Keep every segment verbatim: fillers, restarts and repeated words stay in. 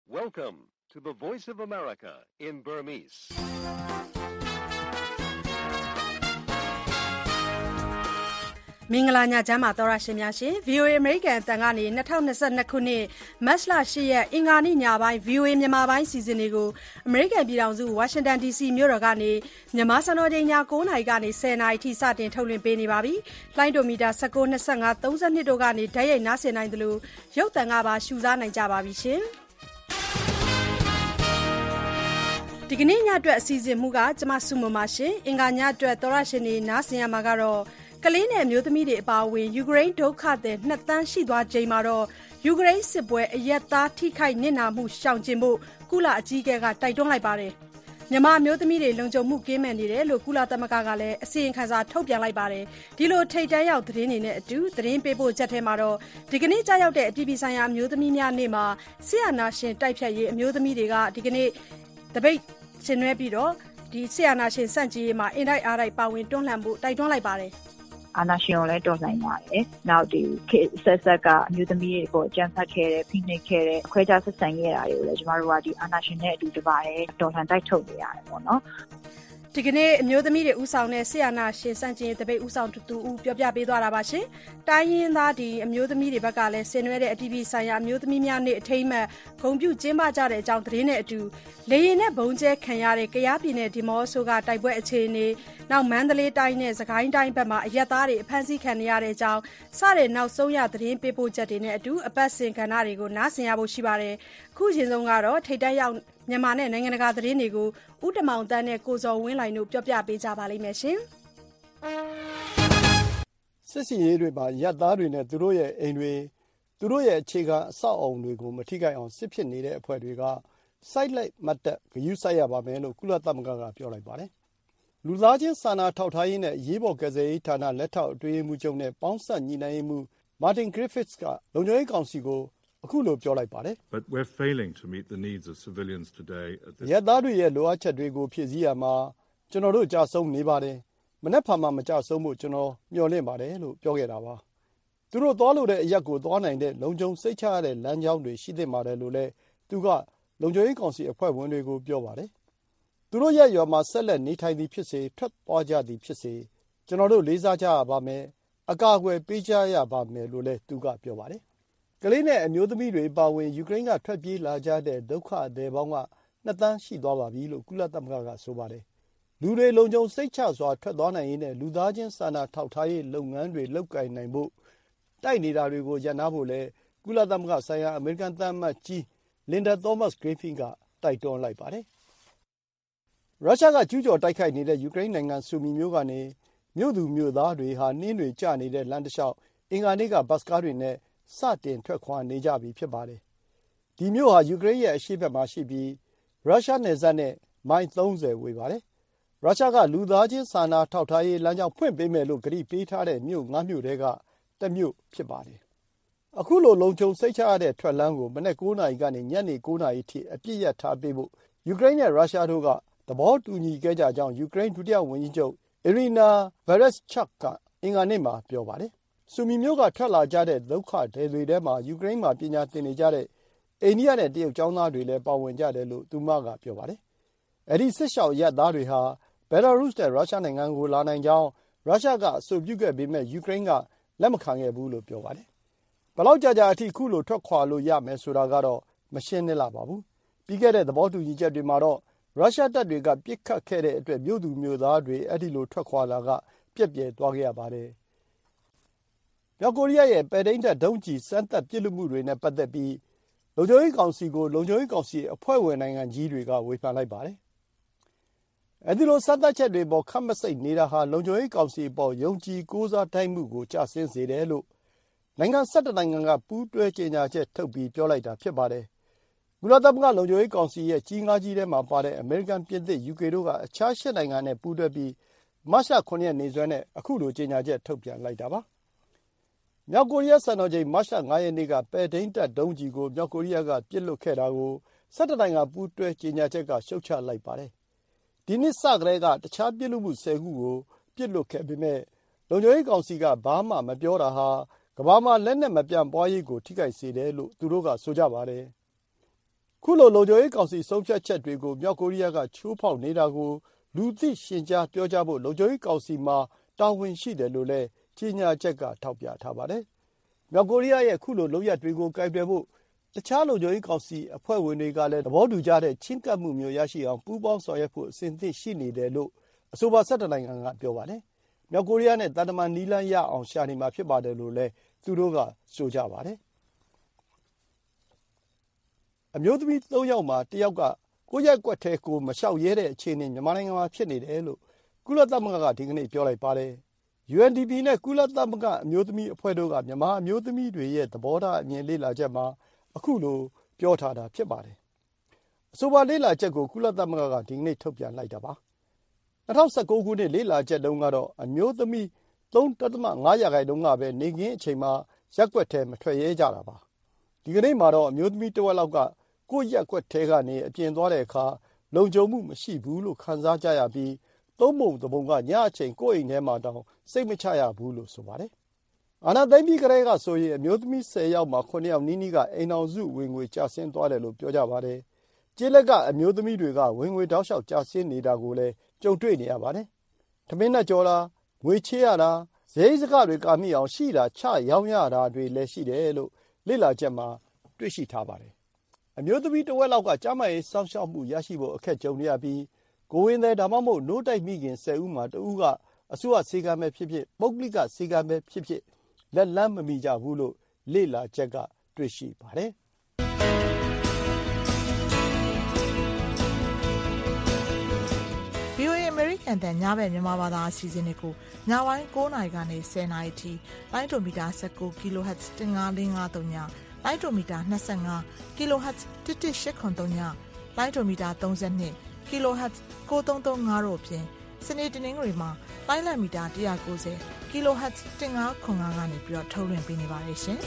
Welcome to the Voice of America in Burmese. မင်္ဂလာညချမ်းပါသောရရှင်များရှင် ဗွီအိုအေ အမေရိကန်အသံကနေ၂၀၂၂ခုနှစ်မတ်လ၈ရက်အင်္ဂါနေ့ညပိုင်း ဗွီအိုအေ မြန်မာပိုင်းစီစဉ်တွေကိုအမေရိကန်ပြည်ထောင်စုဝါရှင်တန် ဒီစီ မြို့တော်ကနေမြန်မာစံတော်ချိန်ည၉နာရီကနေ၁၀နာရီထိစတင်ထုတ်လွှင့်ပေးနေပါပြီ။လိုင်းဒိုမီတာ၁၉ ၂၅ ၃၂တို့ကနေဓာတ်ရိုက်နားဆင်နိုင်သလိုရုပ်သံကပါရှုစားနိုင်ကြပါပြီရှင်။ဒီကနေ့ညအတွက်အစီအစဉ်မူကကျမစုမပါရှင်အင်္ဂါညအတွက်သောရရှင်တွေနားဆင်ရမှာကတော့ကလေးနဲ့မျိုးသမီးတွေအပါအဝင်ယူကရိန်းဒုက္ခသည်နှစ်သန်းရှိသွားချိန်မှာတော့ယူကရိန်းစစ်ပွဲအရက်သားထိခိုက်နစ်နာမှုရှောင်ကျဉ်ဖို့ကုလအကြီးအကဲကတိုက်တွန်းလိုက်ပါတယ်။မြန်မာမျိုးသမီးတွေလုံခြုံမှုကင်းမဲ့နေတယ်လို့ကုလသမဂ္ဂကလည်းအစီရင်ခံစာထုတ်ပြန်လိုက်ပါတယ်။ဒီလိုထိပ်တန်းရောက်သတင်းတွေနဲ့အတူသတင်းပေးပို့ချက်ထဲမှာတော့ဒီကနေ့ကြားရောက်တဲ့အပြည်ပြည်ဆိုင်ရာမျိုးသမီးများနေ့မှာဆီယနာရှင်တိုက်ဖြတ်ရေးအမျိုးသမီးတွေကဒီကနေ့တပိတ်ဆင်နွှဲပြီးတော့ဒီဆီယနာရှင်စန့်ကျင်ရေးမှာအင်တိုက်အားတိုက်ပါဝင်တွန်းလှန်ဖို့တိုက်တွန်းလိုက်ပါတယ်။အာဏာရှင်ကိုလည်းတော်လှန်ရတယ်။နောက်ဒီဆက်ဆက်ကအမျိုးသမီးတွေကိုအကြမ်းဖက်ခဲ့တဲ့ဖိနှိပ်ခဲ့တဲ့ခွဲခြားဆက်ဆံခဲ့တာတွေကိုလည်းကျမတို့ကဒီအာဏာရှင်နဲ့အတူတပါတဲ့တော်လှန်တိုက်ထုတ်နေရတယ်ပေါ့နော်။ဒီကနေ့အမျိုးသမီးတွေဥဆောင်တဲ့ဆီယနာရှင်စန့်ကျင်ရေးတပိတ်ဥဆောင်တူဦးပြောပြပေးသွားတာပါရှင်။တိုင်းရင်းသားဒီအမျိုးသမီးတွေဘက်ကလည်းဆင်နွှဲတဲ့အပြည်ပြည်ဆိုင်ရာအမျိုးသမီးများနေ့အထိမ်းအမှတ်ဂုဏ်ပြုကျင်းပကြတဲ့အကြောင်းသတင်းနဲ့အတူလေရင်နဲ့ဘုံကျဲခံရတဲ့ကယားပြည်နယ်ဒီမော့ဆိုကတိုက်ပွဲအခြေအနေနောက်မန္တလေးတိုင်းနဲ့စကိုင်းတိုင်းဘက်မှာအရက်သားတွေအဖမ်းဆီးခံရတဲ့အကြောင်းစတဲ့နောက်ဆုံးရသတင်းပေးပို့ချက်တွေနဲ့အတူအပတ်စဉ်ကဏ္ဍတွေကိုနားဆင်ရဖို့ရှိပါတယ်။အခုချိန်ဆုံးကတော့ထိတ်တက်ရောက်မြန်မာနဲ့နိုင်ငံတကာသတင်းတွေကိုဦးတမောင်တန်းနဲ့ကိုဇော်ဝင်းလှိုင်တို့ပြောပြပေးကြပါလိမ့်မယ်ရှင်။စစ်စင်ရေးတွေမှာရပ်သားတွေနဲ့သူတို့ရဲ့အိမ်တွေသူတို့ရဲ့အခြေခံအဆောက်အအုံတွေကိုမထိခိုက်အောင်စစ်ဖြစ်နေတဲ့အဖွဲ့တွေကစိုက်လိုက်မှတ်တက်ဂရုစိုက်ရပါမယ်လို့ကုလသမဂ္ဂကပြောလိုက်ပါတယ်။လူသားချင်းစာနာထောက်ထားရေးနဲ့ရေးပေါ်ကယ်ဆယ်ရေးဌာနလက်ထောက်အတွင်းရေးမှူးချုပ်နဲ့ပေါင်းစပ်ညှိနှိုင်းရေးမှူးမာတင်ဂရစ်ဖစ်ကလုံခြုံရေးကောင်စီကိုအခုလိုပြောလိုက်ပါတယ်။ But we're failing to meet the needs of civilians today at this ရပ်သားတွေရဲ့လိုအပ်ချက်တွေကိုဖြည့်ဆည်းရမှာကျွန်တော်တို့ကြာဆုံးနေပါတယ်။မနေ့ဖာမှမကြာဆုံးဖို့ကျွန်တော်မျှော်လင့်ပါတယ်လို့ပြောခဲ့တာပါ။သူတို့သွားလို့တဲ့အရက်ကိုသွားနိုင်တဲ့လုံခြုံစိတ်ချရတဲ့လမ်းကြောင်းတွေရှိသင့်ပါတယ်လို့လည်းသူကလုံခြုံရေးကောင်စီအဖွဲ့ဝင်တွေကိုပြောပါတယ်။သူတို့ရဲ့ရွာမှာဆက်လက်နေထိုင်သည်ဖြစ်စေထွက်သွားကြသည်ဖြစ်စေကျွန်တော်တို့လေးစားကြရပါမယ်။အကာအကွယ်ပေးကြရပါမယ်လို့လည်းသူကပြောပါတယ်။ကလေးနဲ့အမျိုးသမီးတွေပါဝင်ယူကရိန်းကထွက်ပြေးလာကြတဲ့ဒုက္ခသည်ပေါင်းကနှစ်သန်းရှိသွားပါပြီလို့ကုလသမဂ္ဂကဆိုပါတယ်။လူတွေလုံခြုံစိတ်ချစွာထွက်သွားနိုင်ရေးနဲ့လူသားချင်းစာနာထောက်ထားရေးလုပ်ငန်းတွေလုပ်ကိုင်နိုင်ဖို့တိုက်နေတာတွေကိုရပ်နားဖို့လည်းကုလသမဂ္ဂဆိုင်ရာအမေရိကန်သံအမတ်ကြီးလင်ဒါသောမတ်ဂရင်းဖီကတိုက်တွန်းလိုက်ပါတယ်။ရုရှားကကျူးကျော်တိုက်ခိုက်နေတဲ့ယူကရိန်းနိုင်ငံဆူမီမြို့ကနေမြို့သူမြို့သားတွေဟာနှင်းတွေကျနေတဲ့လမ်းတစ်လျှောက်အင်္ဂါနေ့ကဘတ်စကားတွေနဲ့စတင်ထွက်ခွာနေကြပြီဖြစ်ပါတယ်။ဒီမြို့ဟာယူကရိန်းရဲ့အရှေ့ဘက်မှာရှိပြီးရုရှားနယ်စပ်နဲ့မိုင်သုံးဆယ်ဝေးပါတယ်။ရုရှားကလူသားချင်းစာနာထောက်ထားရေးလမ်းကြောင်းဖွင့်ပေးမယ်လို့ကတိပေးထားတဲ့မြို့ငါးမြို့ထဲကတစ်မြို့ဖြစ်ပါတယ်။အခုလိုလုံခြုံစိတ်ချရတဲ့ထွက်လမ်းကိုမနက်၉နာရီကနေညနေ၉နာရီထိအပြည့်ရထားပေးဖို့ယူကရိန်းနဲ့ရုရှားတို့ကသဘောတူညီခဲ့ကြကြောင်းယူကရိန်းဒုတိယဝန်ကြီးချုပ်အီရီနာဗရက်စ်ချက်ကအင်္ဂါနေ့မှာပြောပါတယ်။ဆူမီမြို့ကထွက်လာကြတဲ့ဒုက္ခသည်တွေထဲမှာယူကရိန်းမှာပညာသင်နေကြတဲ့အိန္ဒိယနဲ့တရုတ်ကျောင်းသားတွေလည်းပါဝင်ကြတယ်လို့သူမကပြောပါတယ်။အဲဒီစစ်ရှောင်ရပ်သားတွေဟာဘယ်လာရုစ်နဲ့ရုရှားနိုင်ငံကိုလာနိုင်ကြောင်းရုရှားကအဆိုပြုခဲ့ပေမဲ့ယူကရိန်းကလက်မခံခဲ့ဘူးလို့ပြောပါတယ်။ဘယ်လောက်ကြာကြာအထိခုလိုထွက်ခွာလို့ရမယ်ဆိုတာကတော့မရှင်းနေလာပါဘူး။ပြီးခဲ့တဲ့သဘောတူညီချက်တွေမှာတော့ရုရှားတပ်တွေကပြစ်ခတ်ခဲ့တဲ့အတွက်မြို့သူမြို့သားတွေအဲ့ဒီလိုထွက်ခွာလာကပြက်ပြယ်သွားခဲ့ရပါတယ်။မြောက်ကိုရီးယားရဲ့ပဲ့ထိန်းတပ်ဒုံးကျည်စမ်းသပ်ပစ်လွှတ်မှုတွေနဲ့ပတ်သက်ပြီးလုံခြုံရေးကောင်စီကိုလုံခြုံရေးကောင်စီအဖွဲ့ဝင်နိုင်ငံကြီးတွေကဝေဖန်လိုက်ပါတယ်။အဲဒီလိုစမ်းသပ်ချက်တွေပေါ်ခက်မစိတ်နေတာဟာလုံခြုံရေးကောင်စီပေါ်ယုံကြည်ကိုးစားတိုင်းမှုကိုကျဆင်းစေတယ်လို့နိုင်ငံ၁၁နိုင်ငံကပူးတွဲကြေညာချက်ထုတ်ပြီးပြောလိုက်တာဖြစ်ပါတယ်။ကုလသမဂ္ဂလုံခြုံရေးကောင်စီရဲ့ကြီးငါးကြီးထဲမှာပါတဲ့အမေရိကန်ပြင်သစ်ယူကေတို့ကအခြားရှစ်နိုင်ငံနဲ့ပူးတွဲပြီးမတ်လခုနှစ်ရက်နေ့စွဲနဲ့အခုလိုကြေညာချက်ထုတ်ပြန်လိုက်တာပါ။မြောက်ကိုရီးယားစံတော်ချိန်မတ်လငါးရက်နေ့ကပဲ့ထိန်းတပ်ဒုံးကျည်ကိုမြောက်ကိုရီးယားကပစ်လွှတ်ခဲ့တာကို၁၁နိုင်ငံပူးတွဲကြေညာချက်ကရှုတ်ချလိုက်ပါတယ်။ဒီနှစ်စကတည်းကတခြားပစ်လွှတ်မှုဆယ်ခုကိုပစ်လွှတ်ခဲ့ပေမဲ့လုံခြုံရေးကောင်စီကဘာမှမပြောတာဟာကမ္ဘာမှာလက်နက်မပြန့်ပွားရေးကိုထိခိုက်စေတယ်လို့သူတို့ကဆိုကြပါတယ်။ခုလိုလုံခြုံရေးကောင်စီဆုံးဖြတ်ချက်တွေကိုမြောက်ကိုရီးယားကချိုးဖောက်နေတာကိုလူသိရှင်ကြားပြောကြားဖို့လုံခြုံရေးကောင်စီမှာတာဝန်ရှိတယ်လို့လည်းကြေညာချက်ကထောက်ပြထားပါတယ်။မြောက်ကိုရီးယားရဲ့ခုလိုလုပ်ရပ်တွေကိုကိုင်တွယ်ဖို့တခြားလုံခြုံရေးကောင်စီအဖွဲ့ဝင်တွေကလည်းသဘောတူကြတဲ့ချင်းကပ်မှုမျိုးရရှိအောင်ပူးပေါင်းဆောင်ရွက်ဖို့အစဉ်သင့်ရှိနေတယ်လို့အဆိုပါ၁၁နိုင်ငံကပြောပါတယ်။မြောက်ကိုရီးယားနဲ့တန်တမန်နီးလန်းရအောင်ရှာနေမှာဖြစ်ပါတယ်လို့လည်းသူတို့ကဆိုကြပါတယ်။အမျိုးသမီးသုံးယောက်မှာတစ်ယောက်ကကိုယ့်ရက်ကွက်ထဲကိုမလျှောက်ရဲတဲ့အခြေအနေမြန်မာနိုင်ငံမှာဖြစ်နေတယ်လို့ကုလသမဂ္ဂကဒီကနေ့ပြောလိုက်ပါတယ်။ ယူ အန် ဒီ ပီ နဲ့ကုလသမဂ္ဂအမျိုးသမီးအဖွဲ့တို့ကမြန်မာအမျိုးသမီးတွေရဲ့သဘောထားအမြင်လေ့လာချက်မှာအခုလိုပြောထားတာဖြစ်ပါတယ်။အဆိုပါလေ့လာချက်ကိုကုလသမဂ္ဂကဒီကနေ့ထုတ်ပြန်လိုက်တာပါ။၂၀၁၉ခုနှစ်လေ့လာချက်တုန်းကတော့အမျိုးသမီး ၃.၅ ရာခိုင်နှုန်းကပဲနေခင်းအချိန်မှာရက်ကွက်ထဲမထွက်ရဲကြတာပါ။ဒီကနေ့မှာတော့အမျိုးသမီးတစ်ဝက်လောက်ကကိုယ့်ရက်ကွက်ထဲကနေအပြင်သွားတဲ့အခါလုံခြုံမှုမရှိဘူးလို့ခံစားကြရပြီးသုံးပုံတစ်ပုံကညအချိန်ကိုယ့်အိမ်ထဲမှာတောင်စိတ်မချရဘူးလို့ဆိုပါတယ်။အာဏာသိမ်းပြီးကတည်းကဆိုရင်အမျိုးသမီး၁၀ယောက်မှာခုနှစ်ယောက်နီးနီးကအိမ်အောင်စုဝင်ငွေကျဆင်းသွားတယ်လို့ပြောကြပါတယ်။ကျေးလက်ကအမျိုးသမီးတွေကဝင်ငွေတောက်လျှောက်ကျဆင်းနေတာကိုလည်းကြုံတွေ့နေရပါတယ်။ထမင်းနဲ့ကြော်တာငွေချေးရတာဈေးစကားတွေကမိအောင်ရှိတာချရောင်းရတာတွေလည်းရှိတယ်လို့လေ့လာချက်မှာတွေ့ရှိထားပါတယ်။အမျိုးသမီးတစ်ဝက်လောက်ကကျန်းမာရေးစောင့်ရှောက်မှုရရှိဖို့အခက်ကြုံနေရပြီးကိုဝင်တဲ့ဒါမှမဟုတ်နိုးတိုက်မိခင်၁၀ဦးမှာတဦးကအစိုးရစေကမ်းပဲဖြစ်ဖြစ်ပုဂ္ဂလိကစေကမ်းပဲဖြစ်ဖြစ်လက်လန်းမမီကြဘူးလို့လေ့လာချက်ကတွေ့ရှိပါတယ်။ဗီအိုအေ American တန်ညဘက်မြန်မာဘာသာအစီအစဉ်တွေကိုညပိုင်း၉နာရီကနေ၁၀နာရီထိလိုင်းဒိုမီတာ၁၉ kHz ၁၅၄၅၃ညလိုင်းဒိုမီတာ၂၅ kHz ၁၁၈၇၃ညလိုင်းဒိုမီတာ၃၂ kHz ၉၃၃၅တို့ဖြင့်စနေတနင်္ဂနွေမှာလိုင်းလံမီတာ၁၉၀ kHz ၁၅၇၅ကနေပြီးတော့ထုတ်လွှင့်ပေးနေပါတယ်ရှင်။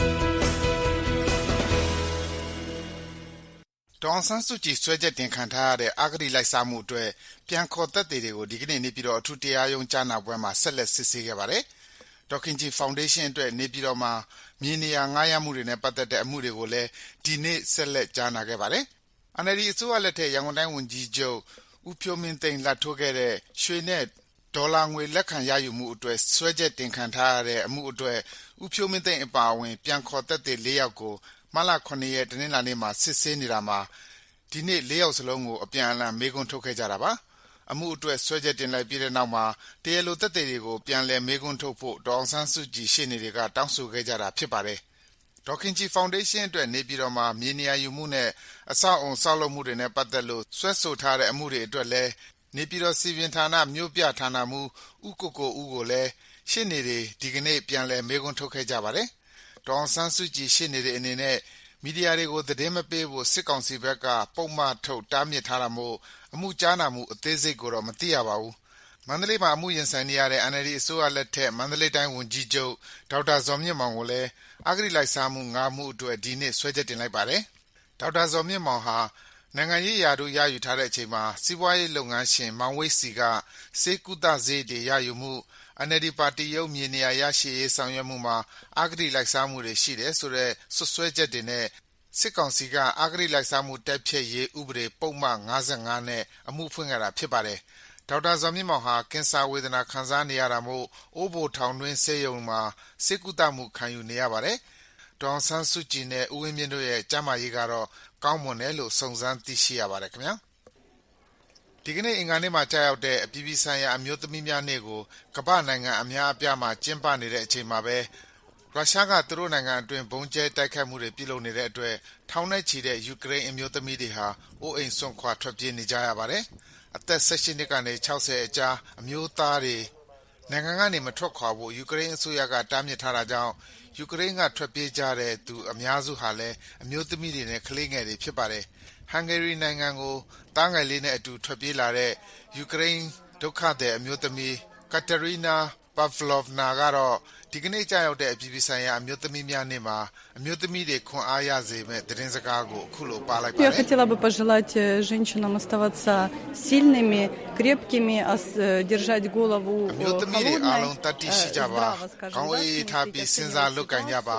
ဒေါ်အောင်ဆန်းစုကြည်ဆွဲချက်တင်ခံထားရတဲ့အဂတိလိုက်စားမှုအတွက်ပြန်ခေါ်သက်သေတွေကိုဒီကနေ့နေပြည်တော်အထူးတရားရုံးကြားနာပွဲမှာဆက်လက်စစ်ဆေးခဲ့ပါတယ်။ဒေါ်ခင်ကြည်ဖောင်ဒေးရှင်းအတွက်နေပြည်တော်မှာမြေနေရာငှားရမ်းမှုတွေနဲ့ပတ်သက်တဲ့အမှုတွေကိုလည်းဒီနေ့ဆက်လက်ကြားနာခဲ့ပါတယ်။ အန် အယ်လ် ဒီ အစိုးရလက်ထက်ရန်ကုန်တိုင်းဝန်ကြီးချုပ်ဦးဖြိုးမင်းသိန်းလာဘ်ထိုးခဲ့တဲ့ရွှေနဲ့ဒေါ်လာငွေလက်ခံရယူမှုအတွက်စွဲချက်တင်ခံထားရတဲ့အမှုအတွက်ဦးဖြိုးမင်းသိန်းအပါအဝင်ပြန်ခေါ်သက်သေလေးယောက်ကိုမတ်လ၇ရက်တနင်္လာနေ့မှာစစ်ဆေးနေတာမှာဒီနေ့လေးယောက်စလုံးကိုအပြန်အလှန်မေးခွန်းထုတ်ခဲ့ကြတာပါ။အမှုအတွက်စွဲချက်တင်လိုက်ပြီးတဲ့နောက်မှာတရားလိုသက်သေတွေကိုပြန်လည်မေးခွန်းထုတ်ဖို့ဒေါ်အောင်ဆန်းစုကြည်ရှေ့နေတွေကတောင်းဆိုခဲ့ကြတာဖြစ်ပါတယ်။ဒေါ်ခင်ကြည်ဖောင်ဒေးရှင်းအတွက်နေပြည်တော်မှာမြေနေရာယူမှုနဲ့အဆောက်အအုံဆောက်လုပ်မှုတွေနဲ့ပတ်သက်လို့စွဲဆိုထားတဲ့အမှုတွေအတွက်လည်းနေပြည်တော်စည်ပင်ဌာနမြို့ပြဌာနမှူးဦးကိုကိုဦးကိုလည်းရှေ့နေတွေဒီကနေ့ပြန်လည်မေးခွန်းထုတ်ခဲ့ကြပါတယ်။ဒေါ်အောင်ဆန်းစုကြည်ရှေ့နေတွေအနေနဲ့မီဒီယာတွေကိုသတင်းမပေးဖို့စစ်ကောင်စီဘက်ကပုံမှန်ထုတ်တားမြစ်ထားတာမို့အမှုကြားနာမှုအသေးစိတ်ကိုတော့မသိရပါဘူး။မန္တလေးမှာအမှုရင်ဆိုင်နေရတဲ့ အန် အယ်လ် ဒီ အစိုးရလက်ထက်မန္တလေးတိုင်းဝန်ကြီးချုပ်ဒေါက်တာဇော်မြင့်မောင်ကိုလည်းအဂတိလိုက်စားမှု၅မှုအတွက်ဒီနေ့စွဲချက်တင်လိုက်ပါတယ်။ဒေါက်တာဇော်မြင့်မောင်ဟာနိုင်ငံရေးရာထူးရယူထားတဲ့အချိန်မှာစီးပွားရေးလုပ်ငန်းရှင်မောင်ဝိတ်စီကဆေးကုသဆေးတွေရယူမှု အန် အယ်လ် ဒီ ပါတီရုံးမြေနေရာရရှိရေးဆောင်ရွက်မှုမှာအဂတိလိုက်စားမှုတွေရှိတယ်ဆိုတဲ့စွပ်စွဲချက်တွေနဲ့စစ်ကောင်စီကအဂတိလိုက်စားမှုတိုက်ဖျက်ရေးဥပဒေပုဒ်မ၅၅နဲ့အမှုဖွင့်ခဲ့တာဖြစ်ပါတယ်။ဒေါက်တာဇော်မြင့်မောင်ဟာကင်ဆာဝေဒနာခံစားနေရတာမို့အိုးဘိုထောင်တွင်းဆေးရုံမှာဆေးကုသမှုခံယူနေရပါတယ်။ဒေါ်အောင်ဆန်းစုကြည်နဲ့ဦးဝင်းမြင့်တို့ရဲ့ကျန်းမာရေးကတော့ကောင်းမွန်တယ်လို့စုံစမ်းသိရှိရပါတယ်ခင်ဗျာ။ဒီကနေ့အင်္ဂါနေ့မှာကြာရောက်တဲ့အပြည်ပြည်ဆိုင်ရာအမျိုးသမီးများနေ့ကိုကမ္ဘာ့နိုင်ငံအများအပြားမှာကျင်းပနေတဲ့အချိန်မှာပဲရုရှားကသူတို့နိုင်ငံအတွင်းဘုံကျဲတိုက်ခိုက်မှုတွေပြုလုပ်နေတဲ့အတွက်ထောင်နဲ့ချီတဲ့ယူကရိန်းအမျိုးသမီးတွေဟာအိုးအိမ်စွန့်ခွာထွက်ပြေးနေကြရပါတယ်။အသက်၁၈နှစ်ကနေ၆၀အကြားအမျိုးသားတွေနိုင်ငံကနေမထွက်ခွာဖို့ယူကရိန်းအစိုးရကတားမြစ်ထားတာကြောင့်ယူကရိန်းကထွက်ပြေးကြတဲ့သူအများစုဟာလည်းအမျိုးသမီးတွေနဲ့ကလေးငယ်တွေဖြစ်ပါတယ်။ဟန်ဂေရီနိုင်ငံကိုတားငယ်လေးနဲ့အတူထွက်ပြေးလာတဲ့ယူကရိန်းဒုက္ခသည်အမျိုးသမီးကတ်တရီနာပဗလော့ဗနာကတော့ဒီကနေ့ကြာရောက်တဲ့အပြည်ပြည်ဆိုင်ရာအမျိုးသမီးများနေ့မှာအမျိုးသမီးတွေခွန်အားရစေမဲ့သတင်းစကားကိုအခုလိုပါလိုက်ပါတယ်။ Я хотела бы пожелать женщинам оставаться сильными, крепкими, держать голову အမျိုးသမီးတွေအားလုံးတတ်သိရှိကြပါ။ကောင်းအေးထားပြီးစဉ်းစားလုပ်ကိုင်ကြပါ။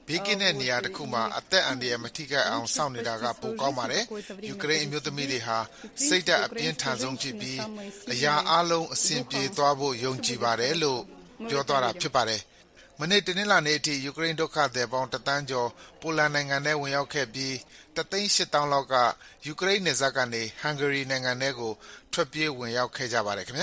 ဘေးကင်းတဲ့နေရာတစ်ခုမှာအသက်အန္တရာယ်မထိခိုက်အောင်စောင့်နေတာကပိုကောင်းပါတယ်ယူကရိန်းအမျိုးသမီးတွေဟာစိတ်ဓာတ်အပြင်းထန်ဆုံးဖြစ်ပြီးအရာအလုံးအဆင်ပြေသွားဖို့ယုံကြည်ပါတယ်လို့ပြောသွားတာဖြစ်ပါတယ်မနေ့တနင်္လာနေ့အထိယူကရိန်းဒုက္ခသည်ပေါင်းတသန်းကျော်ပိုလန်နိုင်ငံထဲဝင်ရောက်ခဲ့ပြီးတသိန်းရှစ်သောင်းလောက်ကယူကရိန်းနယ်စပ်ကနေဟန်ဂေရီနိုင်ငံထဲကိုထွက်ပြေးဝင်ရောက်ခဲ့ကြပါတယ်ခင်ဗျာ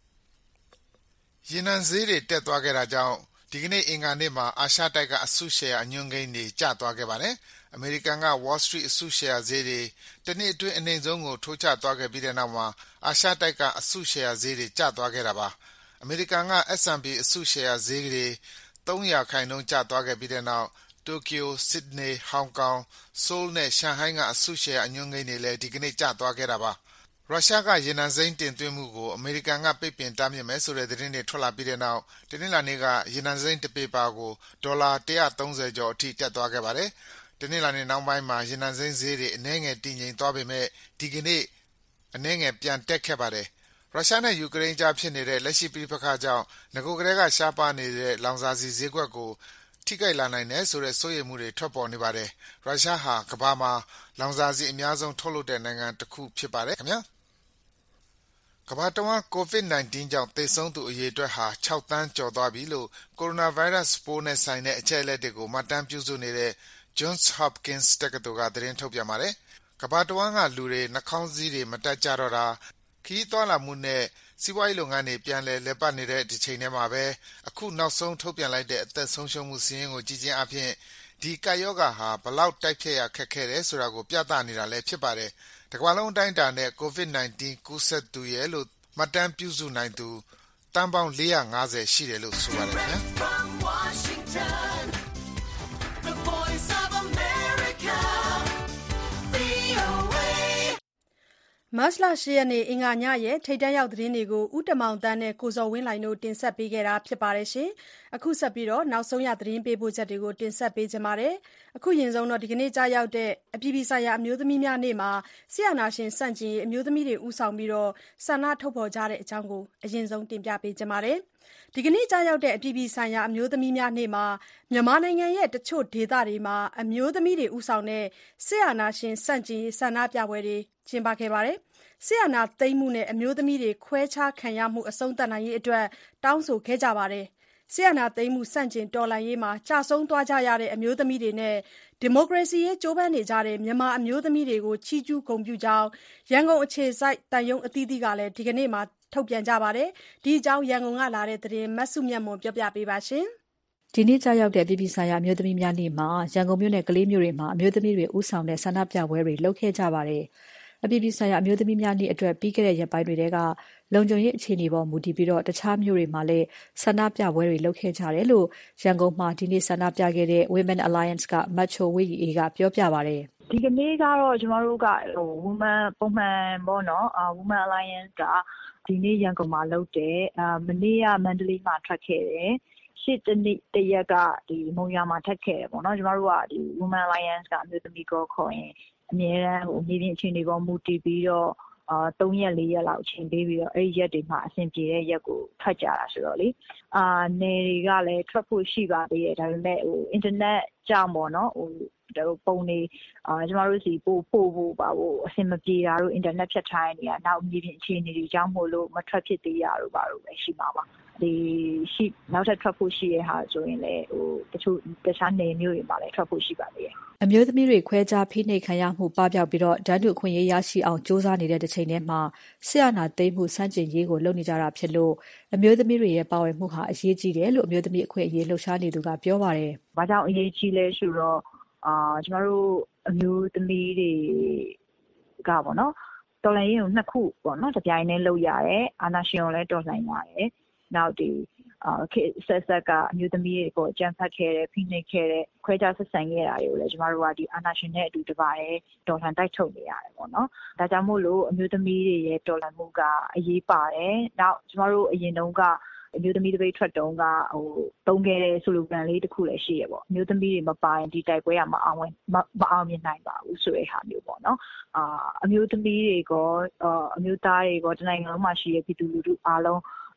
ရေနံဈေးတွေတက်သွားခဲ့တာကြောင့်ဒီကနေ့အင်္ဂါနေ့မှာအာရှတိုက်ကအစုရှယ်ယာအညွှန်းကိန်းတွေကျသွားခဲ့ပါတယ်အမေရိကန်က Wall Street အစုရှယ်ယာဈေးတွေတနေ့အတွင်းအနိမ့်ဆုံးကိုထိုးကျသွားခဲ့ပြီးတဲ့နောက်မှာအာရှတိုက်ကအစုရှယ်ယာဈေးတွေကျသွားခဲ့တာပါအမေရိကန်က S and P အစုရှယ်ယာဈေးတွေသုံးရာခိုင်နှုန်းကျသွားခဲ့ပြီးတဲ့နောက်တိုကျိုဆစ်ဒနီဟောင်ကောင်ဆိုးလ်နဲ့ရှန်ဟိုင်းကအစုရှယ်ယာအညွှန်းကိန်းတွေလည်းဒီကနေ့ကျသွားခဲ့တာပါရုရှားကရေနံစိမ်းတင်သွင်းမှုကိုအမေရိကန်ကပိတ်ပင်တားမြစ်မယ်ဆိုတဲ့သတင်းတွေထွက်လာပြီးတဲ့နောက်တနင်္လာနေ့ကရေနံစိမ်းတစ်ပေပါကိုဒေါ်လာone hundred thirtyကျော်အထိတက်သွားခဲ့ပါတယ်။တနင်္လာနေ့နောက်ပိုင်းမှာရေနံစိမ်းဈေးတွေအနည်းငယ်တည်ငြိမ်သွားပေမဲ့ဒီကနေ့အနည်းငယ်ပြန်တက်ခဲ့ပါတယ်။ရုရှားနဲ့ယူကရိန်းကြားဖြစ်နေတဲ့လက်ရှိပဋိပက္ခကြောင့်ငကိုကလေးကရှားပါနေတဲ့လောင်စာဆီဈေးကွက်ကိုထိခိုက်လာနိုင်တယ်ဆိုတဲ့စိုးရိမ်မှုတွေထွက်ပေါ်နေပါတယ်။ရုရှားဟာကမ္ဘာမှာလောင်စာဆီအများဆုံးထုတ်လုပ်တဲ့နိုင်ငံတစ်ခုဖြစ်ပါတယ်ခင်ဗျာ။ကမ္ဘာတဝန်း ကိုဗစ်nineteen ကြောင့်သေဆုံးသူအရေအတွက်ဟာ၆သန်းကျော်သွားပြီလို့ကိုရိုနာဗိုင်းရပ်စ်ပိုးနဲ့ဆိုင်တဲ့အချက်အလက်တွေကိုမှတ်တမ်းပြုစုနေတဲ့ Johns Hopkins တက္ကသိုလ်ကသတင်းထုတ်ပြန်ပါတယ်။ကမ္ဘာတဝန်းကလူတွေနှာခေါင်းစည်းတွေမတပ်ကြတော့တာခရီးသွားလာမှုနဲ့စီးပွားရေးလုပ်ငန်းတွေပြန်လည်လည်ပတ်နေတဲ့ဒီချိန်ထဲမှာပဲအခုနောက်ဆုံးထုတ်ပြန်လိုက်တဲ့အသက်ဆုံးရှုံးမှုစာရင်းကိုကြည့်ခြင်းအပြင်ဒီကပ်ရောဂါဟာဘလောက်တိုက်ဖျက်ရခက်ခဲတယ်ဆိုတာကိုပြသနေတာလည်းဖြစ်ပါတယ်။တကမ္ဘာလုံးအတိုင်းအတာနဲ့ ကိုဗစ်nineteen ကူးစက်သူရဲ့လို့မှတ်တမ်းပြုစုနိုင်သူတန်းပေါင်းfour hundred fiftyရှိတယ်လို့ဆိုပါတယ်ခင်ဗျာမတ်လeightရက်နေ့အင်္ဂါညရဲ့ထိပ်တန်းရောက်သတင်းတွေကိုဦးတမောင်တန်းနဲ့ကိုဇော်ဝင်းလှိုင်တို့တင်ဆက်ပေးခဲ့တာဖြစ်ပါတယ်ရှင်။အခုဆက်ပြီးတော့နောက်ဆုံးရသတင်းပေးပို့ချက်တွေကိုတင်ဆက်ပေးကြပါမယ်။အခုရင်ဆုံးတော့ဒီကနေ့ကြာရောက်တဲ့အပြည်ပြည်ဆိုင်ရာအမျိုးသမီးများနေ့မှာဆရာနာရှင်စန့်ကျင်အမျိုးသမီးတွေဦးဆောင်ပြီးတော့ဆန္ဒထုတ်ဖော်ကြတဲ့အကြောင်းကိုအရင်ဆုံးတင်ပြပေးကြပါမယ်။ဒီကနေ့ကြာရောက်တဲ့အပြည်ပြည်ဆိုင်ရာအမျိုးသမီးများနေ့မှာမြန်မာနိုင်ငံရဲ့တချို့ဒေသတွေမှာအမျိုးသမီးတွေဦးဆောင်တဲ့ဆရာနာရှင်စန့်ကျင်ဆန္ဒပြပွဲတွေကျင်းပခဲ့ပါတယ်။ဆရာနာသိမ်းမှုနဲ့အမျိုးသမီးတွေခွဲခြားခံရမှုအဆုံးသတ်နိုင်ရေးအတွက်တောင်းဆိုခဲ့ကြပါတယ်။ဆရာနာသိမ်းမှုစန့်ကျင်တော်လှန်ရေးမှာကြာဆုံးသွားကြရတဲ့အမျိုးသမီးတွေနဲ့ဒီမိုကရေစီရေးကြိုးပမ်းနေကြတဲ့မြန်မာအမျိုးသမီးတွေကိုချီးကျူးဂုဏ်ပြုကြောင်းရန်ကုန်အခြေစိုက်တန်ယုံအသီးသီးကလည်းဒီကနေ့မှာထုတ်ပြန်ကြပါတယ်။ဒီအကြောင်းရန်ကုန်ကလာတဲ့သတင်းမဆုမြတ်မွန်ပြောပြပေးပါရှင်။ဒီနေ့ကြာရောက်တဲ့အပြည်ပြည်ဆိုင်ရာအမျိုးသမီးများနေ့မှာရန်ကုန်မြို့နဲ့ကလေးမြို့တွေမှာအမျိုးသမီးတွေဦးဆောင်တဲ့ဆန္ဒပြပွဲတွေလုပ်ခဲ့ကြပါတယ်။အပြည်ပြည်ဆိုင်ရာအမျိုးသမီးများနေ့အတွက်ပြီးခဲ့တဲ့ရက်ပိုင်းတွေကလုံခြုံရေးအခြေအနေပေါ်မူတည်ပြီးတော့တခြားမြို့တွေမှာလည်းဆန္ဒပြပွဲတွေလုပ်ခဲ့ကြတယ်လို့ရန်ကုန်မှာဒီနေ့ဆန္ဒပြခဲ့တဲ့ Women Alliance ကမတ်ချိုဝေးအေကပြောပြပါတယ်ဒီကနေ့ကတော့ကျမတို့ကဟို Women ပုံမှန်ပေါ့နော် Women Alliance ကဒီနေ့ရန်ကုန်မှာလုပ်တယ်အာမနေ့ကမန္တလေးမှာထွက်ခဲ့တယ်ရှစ်တနေ့တရက်ကဒီမုံရွာမှာထက်ခဲ့တယ်ပေါ့နော်ကျမတို့ကဒီ Women Alliance ကအမျိုးသမီးကိုခေါ်ရင်အများအားဟိုမြေပြင်အခြေအနေပေါ်မူတည်ပြီးတော့အာthreeရက်fourရက်လောက်အချိန်ပေးပြီးတော့အဲ့ဒီရက်တွေမှာအဆင်ပြေတဲ့ရက်ကိုထွက်ကြတာဆိုတော့လေအာနယ်တွေကလည်းထွက်ဖို့ရှိပါသေးတယ်ဒါပေမဲ့ဟို internet ကြောင့်ပေါ့နော်ဟိုပုံနေအာကျမတို့စီပို့ပို့ဖို့ပါဖို့အဆင်မပြေတာတို့ internet ဖြတ်ထားနေရနောက်မြေပြင်အခြေအနေတွေကြောင့်မို့လို့မထွက်ဖြစ်သေးရတို့ပါလို့ပဲရှိမှာပါဒီရှိနောက်ထပ်ထွက်ဖို့ရှိရဟာဆိုရင်လည်းဟိုတချို့တခြားနယ်မျိုးတွေမှာလည်းထွက်ဖို့ရှိပါသေးတယ်အမျိုးသမီးတွေခွဲခြားဖိနှိပ်ခံရမှုပပျောက်ပြီးတော့ဓာတ်တုအခွင့်အရေးရရှိအောင်စ조사နေတဲ့တစ်ချိန်တည်းမှာဆရာနာသိမ်းမှုစန့်ကျင်ရေးကိုလုပ်နေကြတာဖြစ်လို့အမျိုးသမီးတွေရဲ့ပါဝင်မှုဟာအရေးကြီးတယ်လို့အမျိုးသမီးအခွင့်အရေးလှုပ်ရှားနေသူကပြောပါတယ်။ဘာကြောင့်အရေးကြီးလဲဆိုတော့အာကျမတို့အမျိုးသမီးတွေကပေါ့နော်တော်လှန်ရေးကိုနှစ်ခုပေါ့နော်တပြိုင်တည်းလုပ်ရတယ်အာဏာရှင်ကိုလည်းတော်လှန်ရတယ်နောက်ဒီအာဆက်ဆက်ကအမျိုးသမီးတွေကိုအကြမ်းဖက်ခဲ့တဲ့ဖိနှိပ်ခဲ့တဲ့ခွဲခြားဆက်ဆံခဲ့တာတွေကိုလည်းကျမတို့ကဒီအာဏာရှင်နဲ့အတူတပါးတော်လှန်တိုက်ထုတ်နေရတယ်ပေါ့နော်ဒါကြောင့်မို့လို့အမျိုးသမီးတွေရဲ့တော်လှန်မှုကအရေးပါတယ်နောက်ကျမတို့အရင်တုန်းကအမျိုးသမီးတပိတ်ထွက်တုန်းကဟိုတုံးခဲ့တဲ့ဆိုလိုဂန်လေးတစ်ခုလည်းရှိရပေါ့အမျိုးသမီးတွေမပိုင်ဒီတိုက်ပွဲကမအောင်ဝင်မအောင်မြင်နိုင်ပါဘူးဆိုတဲ့ဟာမျိုးပေါ့နော်အာအမျိုးသမီးတွေကအာအမျိုးသားတွေကတနိုင်ငံလုံးမှာရှိတဲ့ပြည်သူလူထုအားလုံး